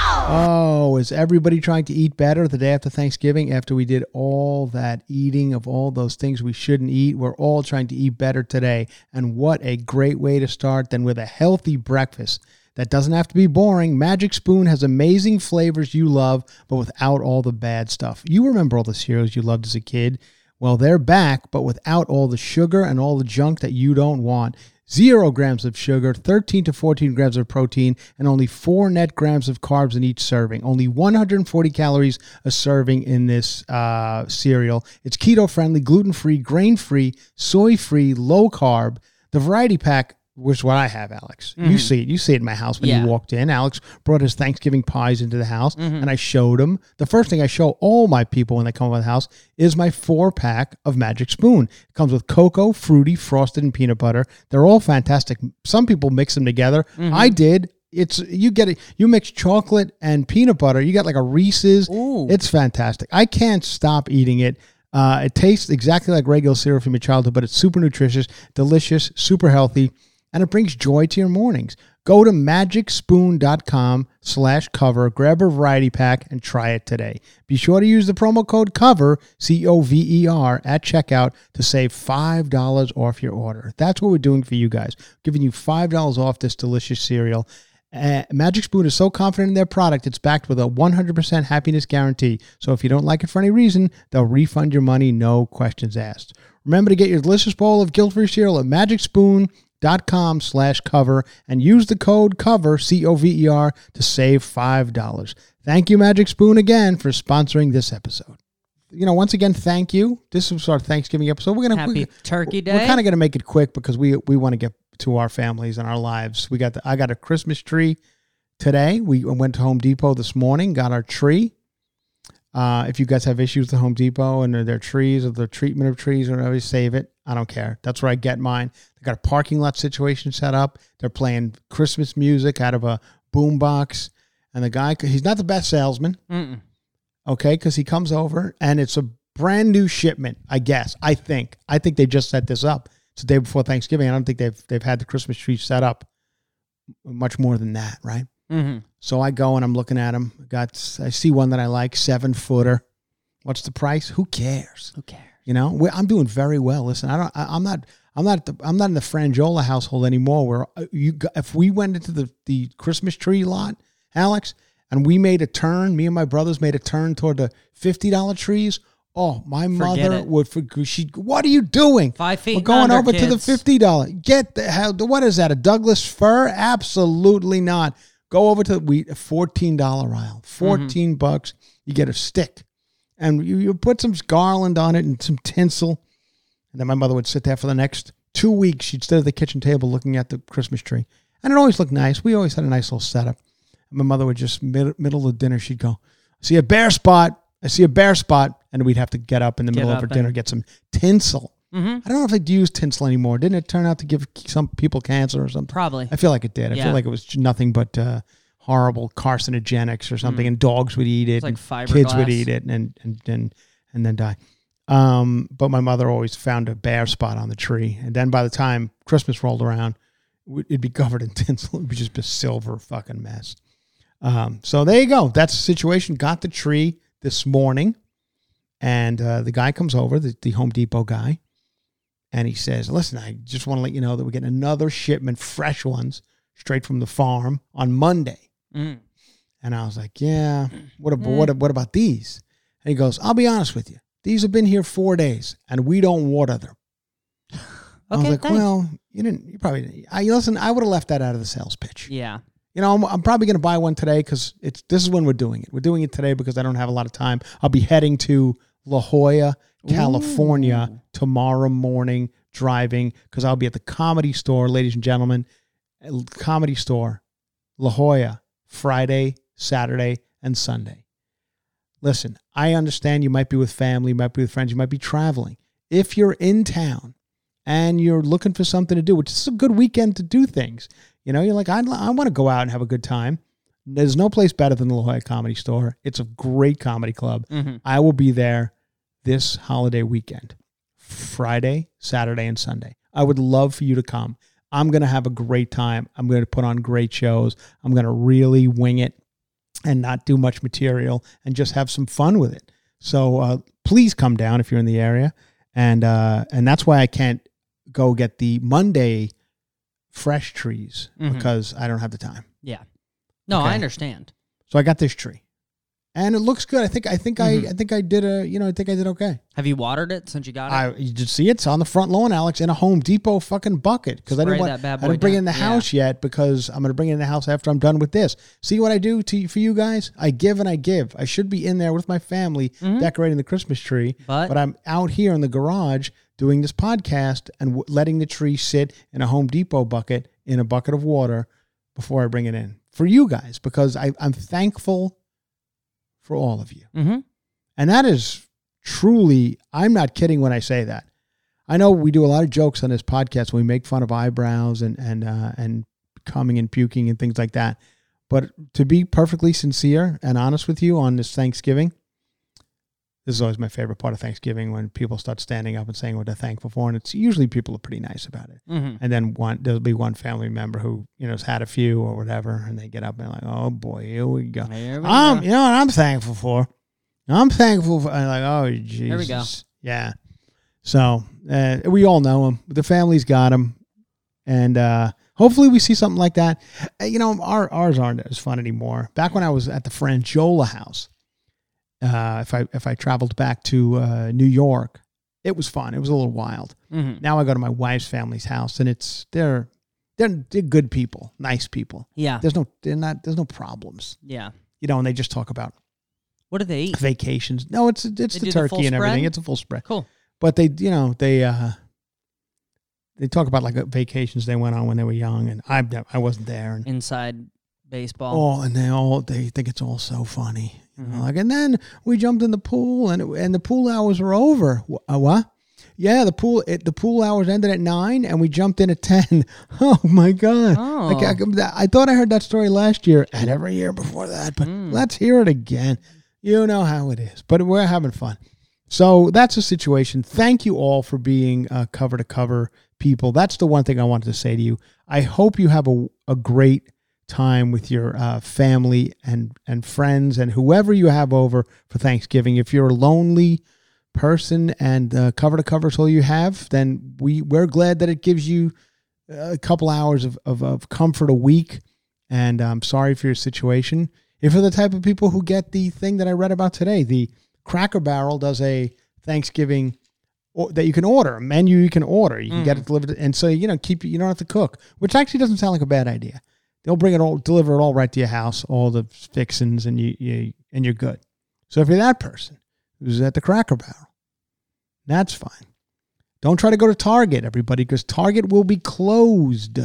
Oh, is everybody trying to eat better the day after Thanksgiving after we did all that eating of all those things we shouldn't eat? We're all trying to eat better today. And what a great way to start than with a healthy breakfast. That doesn't have to be boring. Magic Spoon has amazing flavors you love, but without all the bad stuff. You remember all the cereals you loved as a kid. Well, they're back, but without all the sugar and all the junk that you don't want. Zero grams of sugar, thirteen to fourteen grams of protein, and only four net grams of carbs in each serving. Only one hundred forty calories a serving in this uh, cereal. It's keto-friendly, gluten-free, grain-free, soy-free, low-carb. The variety pack, which is what I have, Alex. Mm-hmm. You see it. You see it in my house when yeah. you walked in. Alex brought his Thanksgiving pies into the house, mm-hmm. and I showed him. The first thing I show all my people when they come over the house is my four-pack of Magic Spoon. It comes with cocoa, fruity, frosted, and peanut butter. They're all fantastic. Some people mix them together. Mm-hmm. I did. It's you get it. You mix chocolate and peanut butter. You got like a Reese's. Ooh. It's fantastic. I can't stop eating it. Uh, it tastes exactly like regular cereal from your childhood, but it's super nutritious, delicious, super healthy. And it brings joy to your mornings. Go to magicspoon.com slash cover, grab a variety pack, and try it today. Be sure to use the promo code COVER, C O V E R, at checkout to save five dollars off your order. That's what we're doing for you guys, giving you five dollars off this delicious cereal. Uh, Magic Spoon is so confident in their product, it's backed with a one hundred percent happiness guarantee. So if you don't like it for any reason, they'll refund your money, no questions asked. Remember to get your delicious bowl of guilt-free cereal at Magic Spoon. Dot com slash cover and use the code COVER, C O V E R, to save five dollars. Thank you, Magic Spoon, again for sponsoring this episode. You know, once again, thank you. This was our Thanksgiving episode. We're gonna Happy we, Turkey Day. We're kind of gonna make it quick because we we want to get to our families and our lives. We got the, I got a Christmas tree today. We went to Home Depot this morning, got our tree. Uh, if you guys have issues with Home Depot and their trees or the treatment of trees or whatever, save it. I don't care. That's where I get mine. They got a parking lot situation set up. They're playing Christmas music out of a boombox. And the guy, he's not the best salesman. Mm-mm. Okay, because he comes over and it's a brand new shipment, I guess. I think. I think they just set this up. It's the day before Thanksgiving. I don't think they've they've had the Christmas tree set up much more than that, right? Mm-hmm. So I go and I'm looking at them. Got I see one that I like, seven footer. What's the price? Who cares? Who cares? You know, we, I'm doing very well. Listen, I don't. I, I'm not. I'm not. The, I'm not in the Frangiola household anymore. Where you, if we went into the the Christmas tree lot, Alex, and we made a turn, me and my brothers made a turn toward the fifty dollar trees. Oh, my Forget mother it. would. She. What are you doing? Five feet. We're going under, over kids. to the fifty dollar. Get the hell. What is that? A Douglas fir? Absolutely not. Go over to the we fourteen dollar aisle. Fourteen mm-hmm. bucks. You get a stick. And you, you put some garland on it and some tinsel. And then my mother would sit there for the next two weeks. She'd sit at the kitchen table looking at the Christmas tree. And it always looked nice. We always had a nice little setup. And my mother would just, mid, middle of dinner, she'd go, I see a bare spot. I see a bare spot. And we'd have to get up in the Get middle of her dinner, get some tinsel. Mm-hmm. I don't know if they'd use tinsel anymore. Didn't it turn out to give some people cancer or something? Probably. I feel like it did. I yeah. feel like it was nothing but... Uh, horrible carcinogenics or something, mm. and dogs would eat it, like and kids would eat it, and and and and then die. Um, but my mother always found a bare spot on the tree, and then by the time Christmas rolled around, it'd be covered in tinsel. It would just be a silver fucking mess. Um, so there you go. That's the situation. Got the tree this morning, and uh, the guy comes over, the, the Home Depot guy, and he says, "Listen, I just want to let you know that we're getting another shipment, fresh ones, straight from the farm on Monday." Mm. And I was like, yeah, what about, mm. what, what about these? And he goes, I'll be honest with you. These have been here four days, and we don't water them. Okay, I was like, thanks. Well, you didn't, you probably didn't. I, listen, I would have left that out of the sales pitch. Yeah. You know, I'm, I'm probably going to buy one today because it's this is when we're doing it. We're doing it today because I don't have a lot of time. I'll be heading to La Jolla, California Ooh. tomorrow morning, driving, because I'll be at the Comedy Store, ladies and gentlemen. Comedy Store, La Jolla. Friday, Saturday, and Sunday. Listen, I understand you might be with family, you might be with friends, you might be traveling. If you're in town and you're looking for something to do, which is a good weekend to do things, you know, you're like, I, I want to go out and have a good time. There's no place better than the La Jolla Comedy Store. It's a great comedy club. Mhm. I will be there this holiday weekend, Friday, Saturday, and Sunday. I would love for you to come. I'm going to have a great time. I'm going to put on great shows. I'm going to really wing it and not do much material and just have some fun with it. So uh, please come down if you're in the area. And uh, and that's why I can't go get the Monday fresh trees Mhm. because I don't have the time. Yeah. No, Okay. I understand. So I got this tree. And it looks good. I think I think Mhm. I I think I did a you know I think I did okay. Have you watered it since you got it? I you just see it's on the front lawn, Alex, in a Home Depot fucking bucket because I Spray didn't want that bad I boy didn't bring it down. in the Yeah. house yet because I'm gonna bring it in the house after I'm done with this. See what I do to for you guys? I give and I give. I should be in there with my family Mhm. decorating the Christmas tree, But- but I'm out here in the garage doing this podcast and w- letting the tree sit in a Home Depot bucket in a bucket of water before I bring it in for you guys because I, I'm thankful for all of you. Mm-hmm. And that is truly, I'm not kidding when I say that. I know we do a lot of jokes on this podcast when we make fun of eyebrows and and uh, and coming and puking and things like that. But to be perfectly sincere and honest with you on this Thanksgiving, this is always my favorite part of Thanksgiving when people start standing up and saying what they're thankful for. And it's usually people are pretty nice about it. Mm-hmm. And then one there'll be one family member who, you know, has had a few or whatever, and they get up and like, oh boy, here we go. Here we Um, go. you know what I'm thankful for? I'm thankful for, I'm like, oh, Jesus. we go. Yeah. So uh, we all know him. The family's got him. And uh, hopefully we see something like that. Uh, you know, our, ours aren't as fun anymore. Back when I was at the Frangiola house, uh, if I if I traveled back to uh, New York, it was fun. It was a little wild. Mm-hmm. Now I go to my wife's family's house, and it's they're they're, they're good people, nice people. Yeah. There's no they're not there's no problems. Yeah. You know, and they just talk about What do they eat? vacations. No, it's it's They the do the turkey full and everything. spread? It's a full spread. Cool. But they, you know, they uh, they talk about like uh, vacations they went on when they were young, and I I wasn't there. And Inside baseball. oh, and they all they think it's all so funny. You know, Mhm. like, and then we jumped in the pool, and it, and the pool hours were over. Wh- Uh, what? Yeah, the pool it, the pool hours ended at nine, and we jumped in at ten. Oh my god! Oh. Like, I, I thought I heard that story last year and every year before that, but Mm. let's hear it again. You know how it is, but we're having fun. So that's the situation. Thank you all for being uh, cover to cover people. That's the one thing I wanted to say to you. I hope you have a, a great time with your uh, family and, and friends and whoever you have over for Thanksgiving. If you're a lonely person and uh, cover to cover is all you have, then we, we're glad that it gives you a couple hours of, of, of comfort a week. And I'm sorry for your situation. If you're the type of people who get the thing that I read about today, the Cracker Barrel does a Thanksgiving or, that you can order, a menu you can order. You can get it delivered. And so, you know, keep you don't have to cook, which actually doesn't sound like a bad idea. They'll bring it all, deliver it all right to your house, all the fixings, and you, you and you're good. So if you're that person who's at the Cracker Barrel, that's fine. Don't try to go to Target, everybody, because Target will be closed.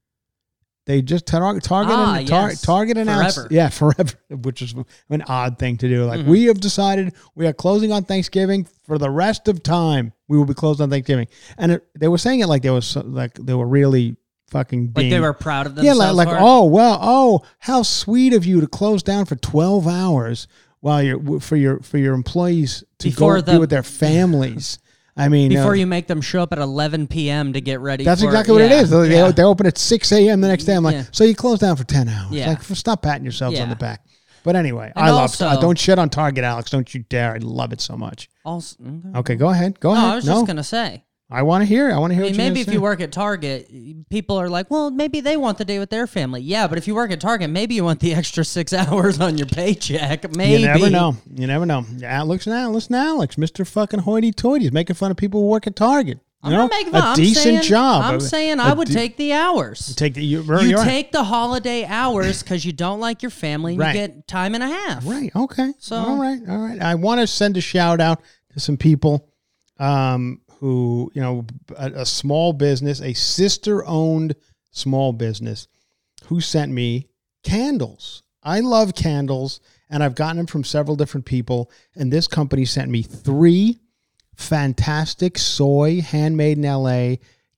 They just tar- Target Ah, and tar- yes. Target announced, Forever. yeah, forever, which is an odd thing to do. Like Mhm. we have decided we are closing on Thanksgiving for the rest of time. We will be closed on Thanksgiving, and it, they were saying it like they was so, like they were really fucking Like being, they were proud of yeah, themselves. like, like for it? oh well, oh how sweet of you to close down for twelve hours while you're for your for your employees to Before go the- be with their families. I mean, Before uh, you make them show up at eleven p.m. to get ready. That's for, exactly what it yeah, is. They, yeah. they open at six a.m. the next day. I'm like, Yeah. so you close down for ten hours. Yeah. Like, stop patting yourselves on Yeah. the back. But anyway, And I love also- uh, don't shit on Target, Alex. Don't you dare. I love it so much. Also, okay. Okay, go ahead. Go No, ahead. I was no, just gonna say. I want to hear it. I want to hear I what mean, you maybe have to if you say. work at Target, people are like, well, maybe they want the day with their family. Yeah, but if you work at Target, maybe you want the extra six hours on your paycheck. Maybe. You never know. You never know. Alex and Alex and Alex, Mister fucking hoity-toity, is making fun of people who work at Target. You I'm know, not making fun. a I'm decent saying, job. I'm A- saying a I would de- take the hours. take the you. You you're right. take the holiday hours because you don't like your family and Right. you get time and a half. Right. Okay. So- all right. All right. I want to send a shout out to some people um, who, you know, a, a small business, a sister owned small business who sent me candles. I love candles and I've gotten them from several different people. And this company sent me three fantastic soy handmade in L A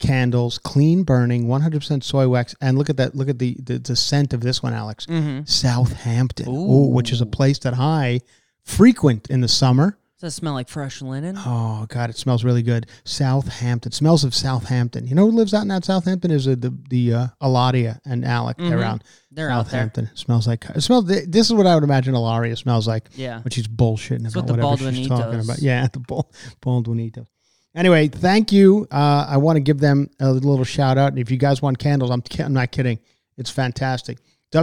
candles, clean burning, one hundred percent soy wax. And look at that. Look at the, the, the scent of this one, Alex. Mm-hmm. Southampton, Ooh, which is a place that I frequent in the summer. Does that smell like fresh linen? Oh, God, it smells really good. Southampton. Smells of Southampton. You know who lives out in that Southampton? Is uh, the, the uh, Alaria and Alec. Mm-hmm. They're around They're Southampton. Out there. It smells like, it smells, this is what I would imagine Alaria smells like. Yeah. When she's bullshitting That's about what the whatever she's talking Baldwinitos. about. Yeah, the Bal- Baldwinitos. Anyway, thank you. Uh, I want to give them a little shout out. And if you guys want candles, I'm, I'm not kidding. It's fantastic.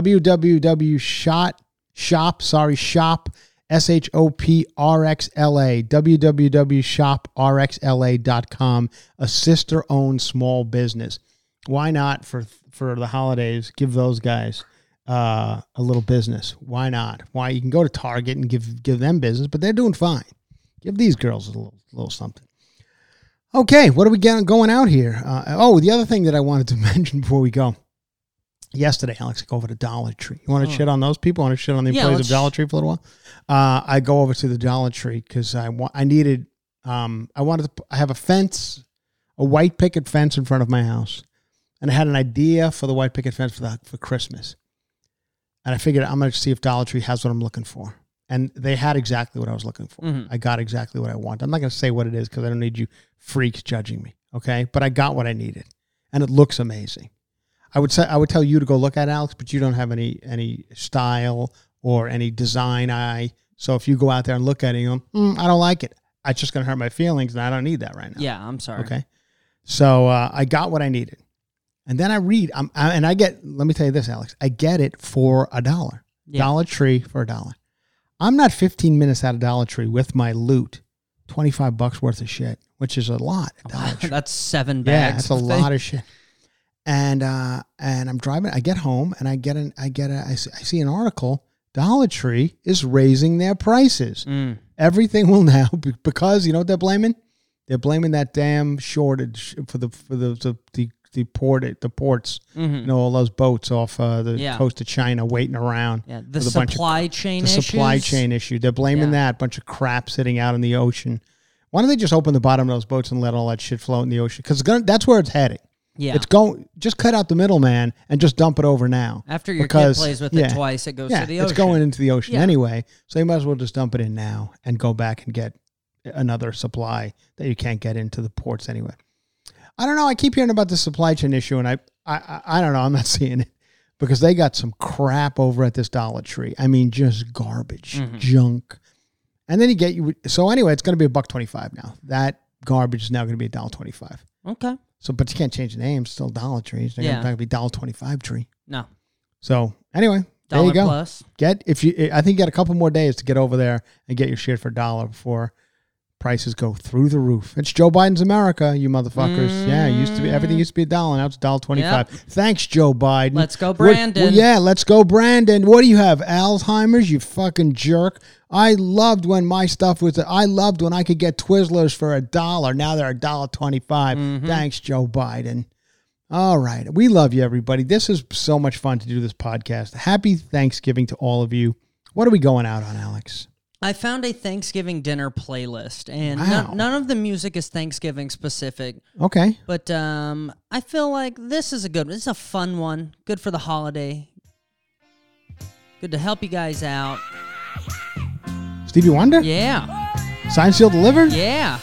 www shot shop, sorry, shop, S H O P R X L A, w w w dot shop r x l a dot com, a sister-owned small business. Why not, for for the holidays, give those guys uh, a little business? Why not? Why? You can go to Target and give give them business, but they're doing fine. Give these girls a little little something. Okay, what are we getting going out here? Uh, oh, the other thing that I wanted to mention before we go. Yesterday, Alex, I go over to Dollar Tree. You want to oh. shit on those people? Want to shit on the yeah, employees of Dollar Tree for a little while? Uh, I go over to the Dollar Tree because I wa- I needed, um, I wanted to, I have a fence, a white picket fence in front of my house. And I had an idea for the white picket fence for the, for Christmas. And I figured I'm going to see if Dollar Tree has what I'm looking for. And they had exactly what I was looking for. Mm-hmm. I got exactly what I want. I'm not going to say what it is because I don't need you freaks judging me. Okay. But I got what I needed. And it looks amazing. I would say I would tell you to go look at it, Alex, but you don't have any any style or any design eye. So if you go out there and look at it, you go, mm, I don't like it. It's just going to hurt my feelings, and I don't need that right now. Yeah, I'm sorry. Okay. So uh, I got what I needed. And then I read, um, I, and I get, let me tell you this, Alex, I get it for a dollar. Yeah. Dollar Tree for a dollar. I'm not fifteen minutes out of Dollar Tree with my loot, twenty-five bucks worth of shit, which is a lot. At Dollar Tree. That's seven bags. Yeah, that's a lot thing. of shit. And uh, and I'm driving. I get home and I get an. I get a. I see, I see an article. Dollar Tree is raising their prices. Mm. Everything will now be, because you know what they're blaming? They're blaming that damn shortage for the for the the the, the port the ports. Mm-hmm. You know, all those boats off uh, the yeah. coast of China waiting around. Yeah, the supply of, chain. The issues? supply chain issue. They're blaming yeah. that bunch of crap sitting out in the ocean. Why don't they just open the bottom of those boats and let all that shit float in the ocean? Because that's where it's heading. Yeah, it's going. Just cut out the middleman and just dump it over now. After your because, kid plays with yeah, it twice, it goes yeah, to the ocean. It's going into the ocean yeah. anyway, so you might as well just dump it in now and go back and get another supply that you can't get into the ports anyway. I don't know. I keep hearing about the supply chain issue, and I, I, I, I don't know. I'm not seeing it because they got some crap over at this Dollar Tree. I mean, just garbage, mm-hmm. junk, and then you get you. So anyway, it's going to be a buck twenty-five now. That garbage is now going to be a dollar twenty-five. Okay. So, but you can't change the name. It's still Dollar Tree. It's not yeah. going to be dollar twenty-five tree. No. So, anyway, dollar there you go. Plus. Get if you. I think you got a couple more days to get over there and get your shit for a dollar before prices go through the roof. It's Joe Biden's America, you motherfuckers. Mm. Yeah, it used to be everything used to be a dollar. Now it's a dollar twenty-five. Yep. Thanks, Joe Biden. Let's go, Brandon. What, well, yeah, let's go, Brandon. What do you have? Alzheimer's? You fucking jerk. I loved when my stuff was. I loved when I could get Twizzlers for a dollar. Now they're a dollar twenty-five. Mm-hmm. Thanks, Joe Biden. All right, we love you, everybody. This is so much fun to do this podcast. Happy Thanksgiving to all of you. What are we going out on, Alex? I found a Thanksgiving dinner playlist, and wow. none, none of the music is Thanksgiving specific. Okay, but um, I feel like this is a good. This is a fun one. Good for the holiday. Good to help you guys out. Stevie Wonder? Yeah. Signed, Sealed, Delivered? Yeah.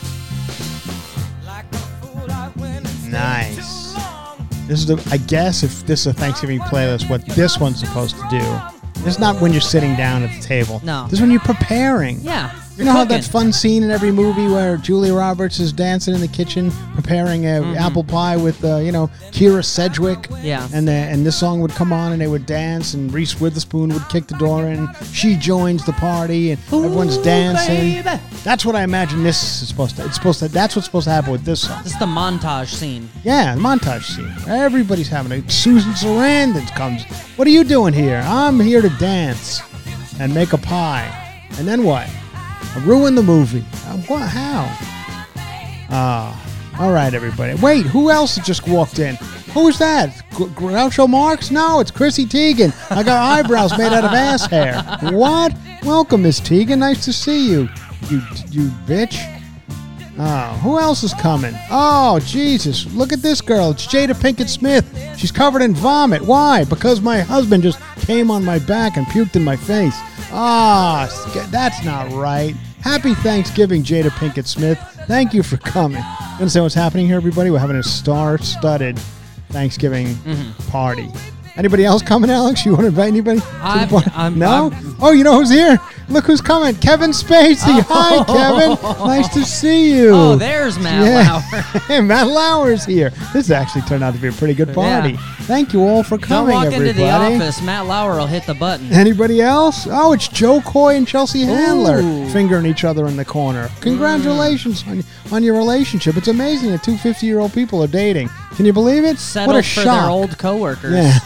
Nice. This is the, I guess if this is a Thanksgiving playlist, what this one's supposed to do. This is not when you're sitting down at the table. No. This is when you're preparing. Yeah. You know cooking. How that fun scene in every movie where Julia Roberts is dancing in the kitchen preparing a mm-hmm. apple pie with, uh, you know, Kira Sedgwick. Yeah. And the, and this song would come on and they would dance and Reese Witherspoon would kick the door in. She joins the party and Ooh, everyone's dancing. Baby. That's what I imagine this is supposed to. It's supposed to. That's what's supposed to happen with this song. This is the montage scene. Yeah, the montage scene. Everybody's having a. Susan Sarandon comes. What are you doing here? I'm here to dance and make a pie. And then what? I ruined the movie. Uh, what? How? Ah, uh, all right, everybody. Wait, who else just walked in? Who is that? G- Groucho Marx? No, it's Chrissy Teigen. I got eyebrows made out of ass hair. What? Welcome, Miss Teigen. Nice to see you. You, you bitch. Oh, who else is coming? Oh, Jesus. Look at this girl. It's Jada Pinkett Smith. She's covered in vomit. Why? Because my husband just came on my back and puked in my face. Ah, that's not right. Happy Thanksgiving, Jada Pinkett Smith. Thank you for coming. You understand what's happening here, everybody? We're having a star-studded Thanksgiving mm-hmm. party. Anybody else coming, Alex? You want to invite anybody? I'm, I'm, no? I'm, oh, you know who's here? Look who's coming. Kevin Spacey. Oh. Hi, Kevin. Nice to see you. Oh, there's Matt yeah. Lauer. Hey, Matt Lauer's here. This actually turned out to be a pretty good party. Yeah. Thank you all for coming, Don't walk everybody. into the office. Matt Lauer will hit the button. Anybody else? Oh, it's Joe Coy and Chelsea Handler Ooh. fingering each other in the corner. Congratulations mm. on, on your relationship. It's amazing that two fifty-year-old people are dating. Can you believe it? Settled what a for shock. their old coworkers. Yeah.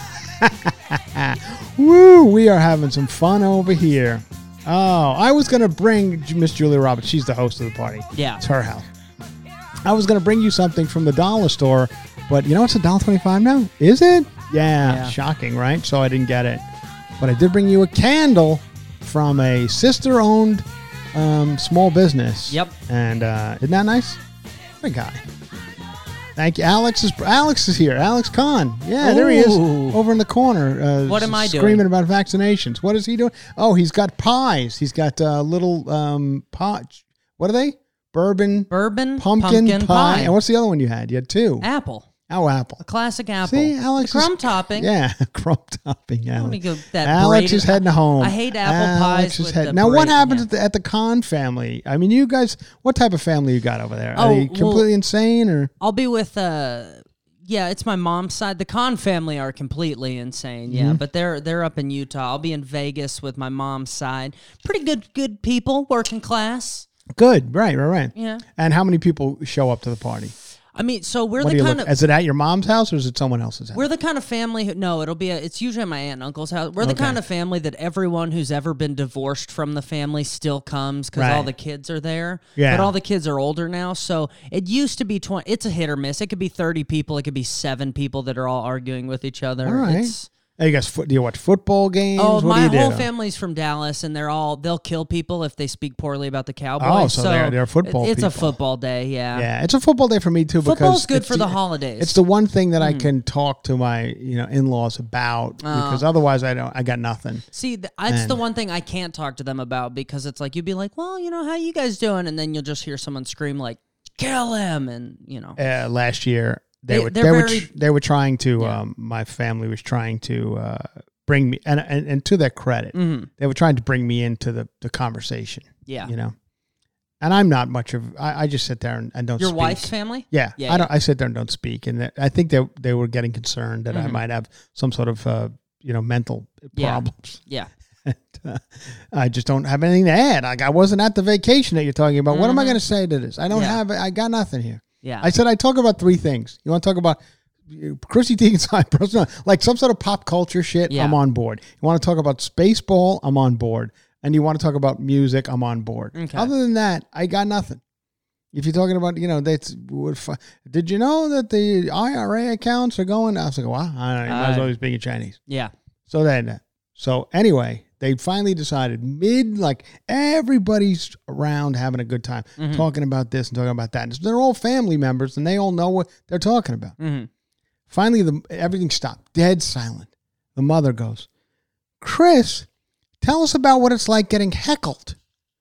Woo, we are having some fun over here. Oh, I was going to bring Miss Julia Roberts. She's the host of the party. Yeah. It's her house. I was going to bring you something from the dollar store, but you know it's a dollar twenty-five now? Is it? Yeah, yeah. Shocking, right? So I didn't get it. But I did bring you a candle from a sister-owned um, small business. Yep. And uh, isn't that nice? What a guy. Thank you. Alex is Alex is here. Alex Kahn. Yeah, Ooh. there he is over in the corner. Uh, what am I doing? Screaming about vaccinations. What is he doing? Oh, he's got pies. He's got uh, little um, pot. What are they? Bourbon. Bourbon. Pumpkin, pumpkin pie. pie. And what's the other one you had? You had two. Apple. Oh, apple. A classic apple. See, Alex the crumb is, topping. Yeah, crumb topping. Alex, me go that Alex braided- is heading home. I hate apple Alex pies is with head- the Now, what braid- happens yeah. at, the, at the Kahn family? I mean, you guys, what type of family you got over there? Are Oh, they completely well, insane or? I'll be with, uh, yeah, it's my mom's side. The Kahn family are completely insane, yeah, Mm-hmm. but they're they're up in Utah. I'll be in Vegas with my mom's side. Pretty good good people, working class. Good, right, right, right. Yeah. And how many people show up to the party? I mean, so we're What do the you kind look? of Is it at your mom's house or is it someone else's house? we're the kind of family who no, it'll be a, it's usually at my aunt and uncle's house. We're the Okay. kind of family that everyone who's ever been divorced from the family still comes because Right. all the kids are there. Yeah. But all the kids are older now, so it used to be twenty. It's a hit or miss. It could be thirty people. It could be seven people that are all arguing with each other. All right. It's, Hey, you guys, foot, do you watch football games? Oh, what my do you whole do? family's from Dallas, and they're all they'll kill people if they speak poorly about the Cowboys. Oh, so they're- they're football it- It's a people. football day, yeah. Yeah, it's a football day for me too because Football's good it's for the holidays. It's the one thing that I can talk to my you know in-laws about because otherwise I don't. I got nothing. See, th- that's Man. the one thing I can't talk to them about because it's like you'd be like, well, you know, how you guys doing? And then you'll just hear someone scream like, kill him, and you know. Uh, last year they, They- were they're they were very- tr- they were trying to. Yeah. Um, my family was trying to uh, bring me and, and and to their credit, Mhm. they were trying to bring me into the the conversation. Yeah. You know, and I'm not much of. I, I just sit there and, and don't. Your speak. wife's family? Yeah, Yeah, I don't. I sit there and don't speak, and that- I think they they were getting concerned that I Mhm. might have some sort of uh, you know mental Yeah. problems. Yeah. And, uh, I just don't have anything to add. Like I wasn't at the vacation that you're talking about. What am I Mhm. going to say to this? I don't Yeah. have. I got nothing here. Yeah. I said I talk about three things. You want to talk about uh, Chrissy Teigen's side, personal, like some sort of pop culture shit. Yeah. I'm on board. You want to talk about Spaceball? I'm on board. And you want to talk about music? I'm on board. Okay. Other than that, I got nothing. If you're talking about, you know, that's would. fu- Did you know that the I R A accounts are going? I was like, wow, I don't know. You might as well Uh, be speaking Chinese. yeah. So then, so anyway, they finally decided mid, like everybody's around having a good time, Mhm. talking about this and talking about that. And they're all family members, and they all know what they're talking about. Mm-hmm. Finally, the everything stopped, dead silent. The mother goes, "Chris, tell us about what it's like getting heckled."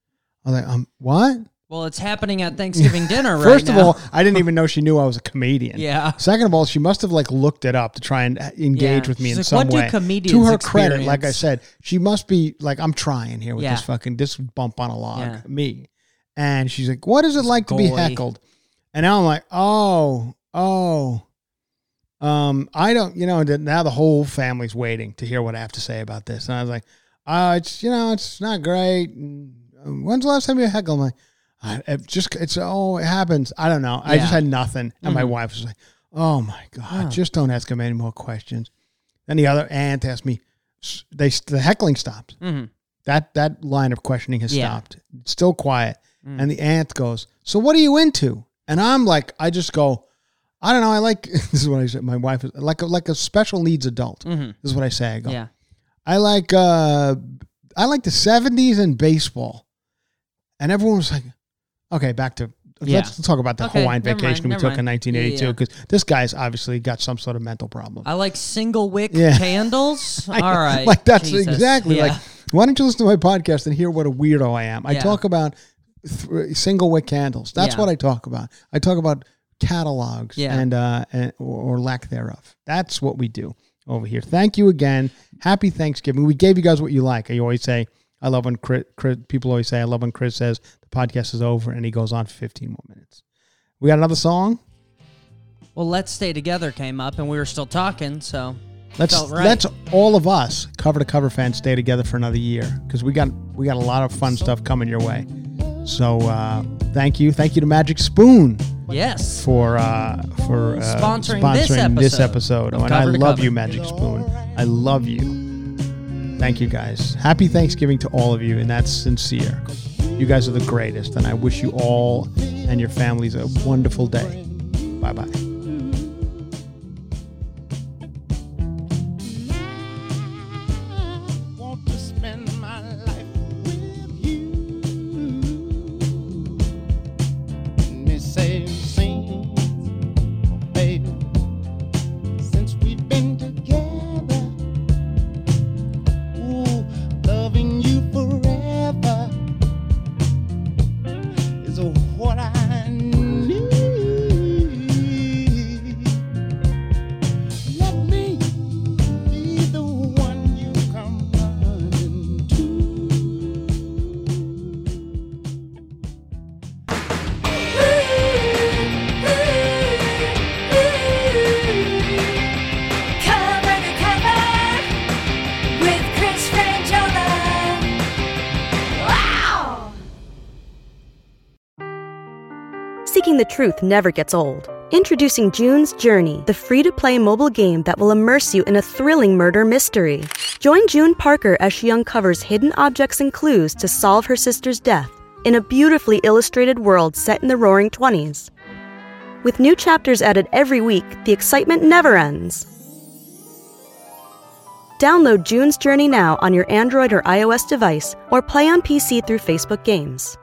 I was like, um, what? Well, it's happening at Thanksgiving dinner right First now. of all, I didn't even know she knew I was a comedian. Yeah. Second of all, she must have like looked it up to try and engage Yeah. with me She's in like, some "What do way. comedians To her credit, like I experience?" said, she must be like, I'm trying here with Yeah. this fucking this bump on a log, Yeah. me. And she's like, "What is it like to be Goy. heckled?" And now I'm like, "Oh, oh." Um, I don't, you know, now the whole family's waiting to hear what I have to say about this. And I was like, uh, it's, you know, it's not great. And, um, when's the last time you heckled? I'm like, I, it just, it's, oh, it happens. I don't know. I just Yeah. had nothing. And my Mhm. wife was like, oh my God, Oh. just don't ask him any more questions. Then the other aunt asked me, s- they, the heckling stopped. Mm-hmm. That, that line of questioning has Yeah. stopped. It's still quiet. Mm. And the aunt goes, "So what are you into?" And I'm like, I just go, I don't know. I like, this is what I said. My wife is like a, like a special needs adult. Mm-hmm. This is what I say. I go, Yeah. I like, uh, I like the seventies and baseball. And everyone was like, okay, back to let's Yeah. talk about the Okay, Hawaiian never vacation mind, we never took mind. in nineteen eighty-two, Yeah, yeah. because this guy's obviously got some sort of mental problem. I like single wick Yeah. candles. I- All right. Like, that's Jesus. exactly Yeah. like, why don't you listen to my podcast and hear what a weirdo I am? I Yeah. talk about th- single wick candles. That's Yeah. what I talk about. I talk about catalogs Yeah. and, uh, and or, or lack thereof. That's what we do over here. Thank you again. Happy Thanksgiving. We gave you guys what you like. You always say, I love when Chris, Chris, people always say, I love when Chris says the podcast is over and he goes on for fifteen more minutes. We got another song. Well, Let's Stay Together came up, and we were still talking, so Let's felt right. let's all of us cover to cover fans stay together for another year, because we got we got a lot of fun stuff coming your way. So uh, thank you, thank you to Magic Spoon yes. for uh, for uh, Sponsoring this this episode episode. of And I Cover to love Cover. you, Magic Spoon. I love you. Thank you, guys. Happy Thanksgiving to all of you, and that's sincere. You guys are the greatest, and I wish you all and your families a wonderful day. Bye bye. Want to spend my life with you. Me say, sing, baby. Since we've been together, ooh, loving you forever is what I need. Let me be the one you come running Cover to cover with Chris Frangiola. Wow! Seeking the truth never gets old. Introducing June's Journey, the free-to-play mobile game that will immerse you in a thrilling murder mystery. Join June Parker as she uncovers hidden objects and clues to solve her sister's death in a beautifully illustrated world set in the Roaring Twenties. With new chapters added every week, the excitement never ends. Download June's Journey now on your Android or iOS device, or play on P C through Facebook Games.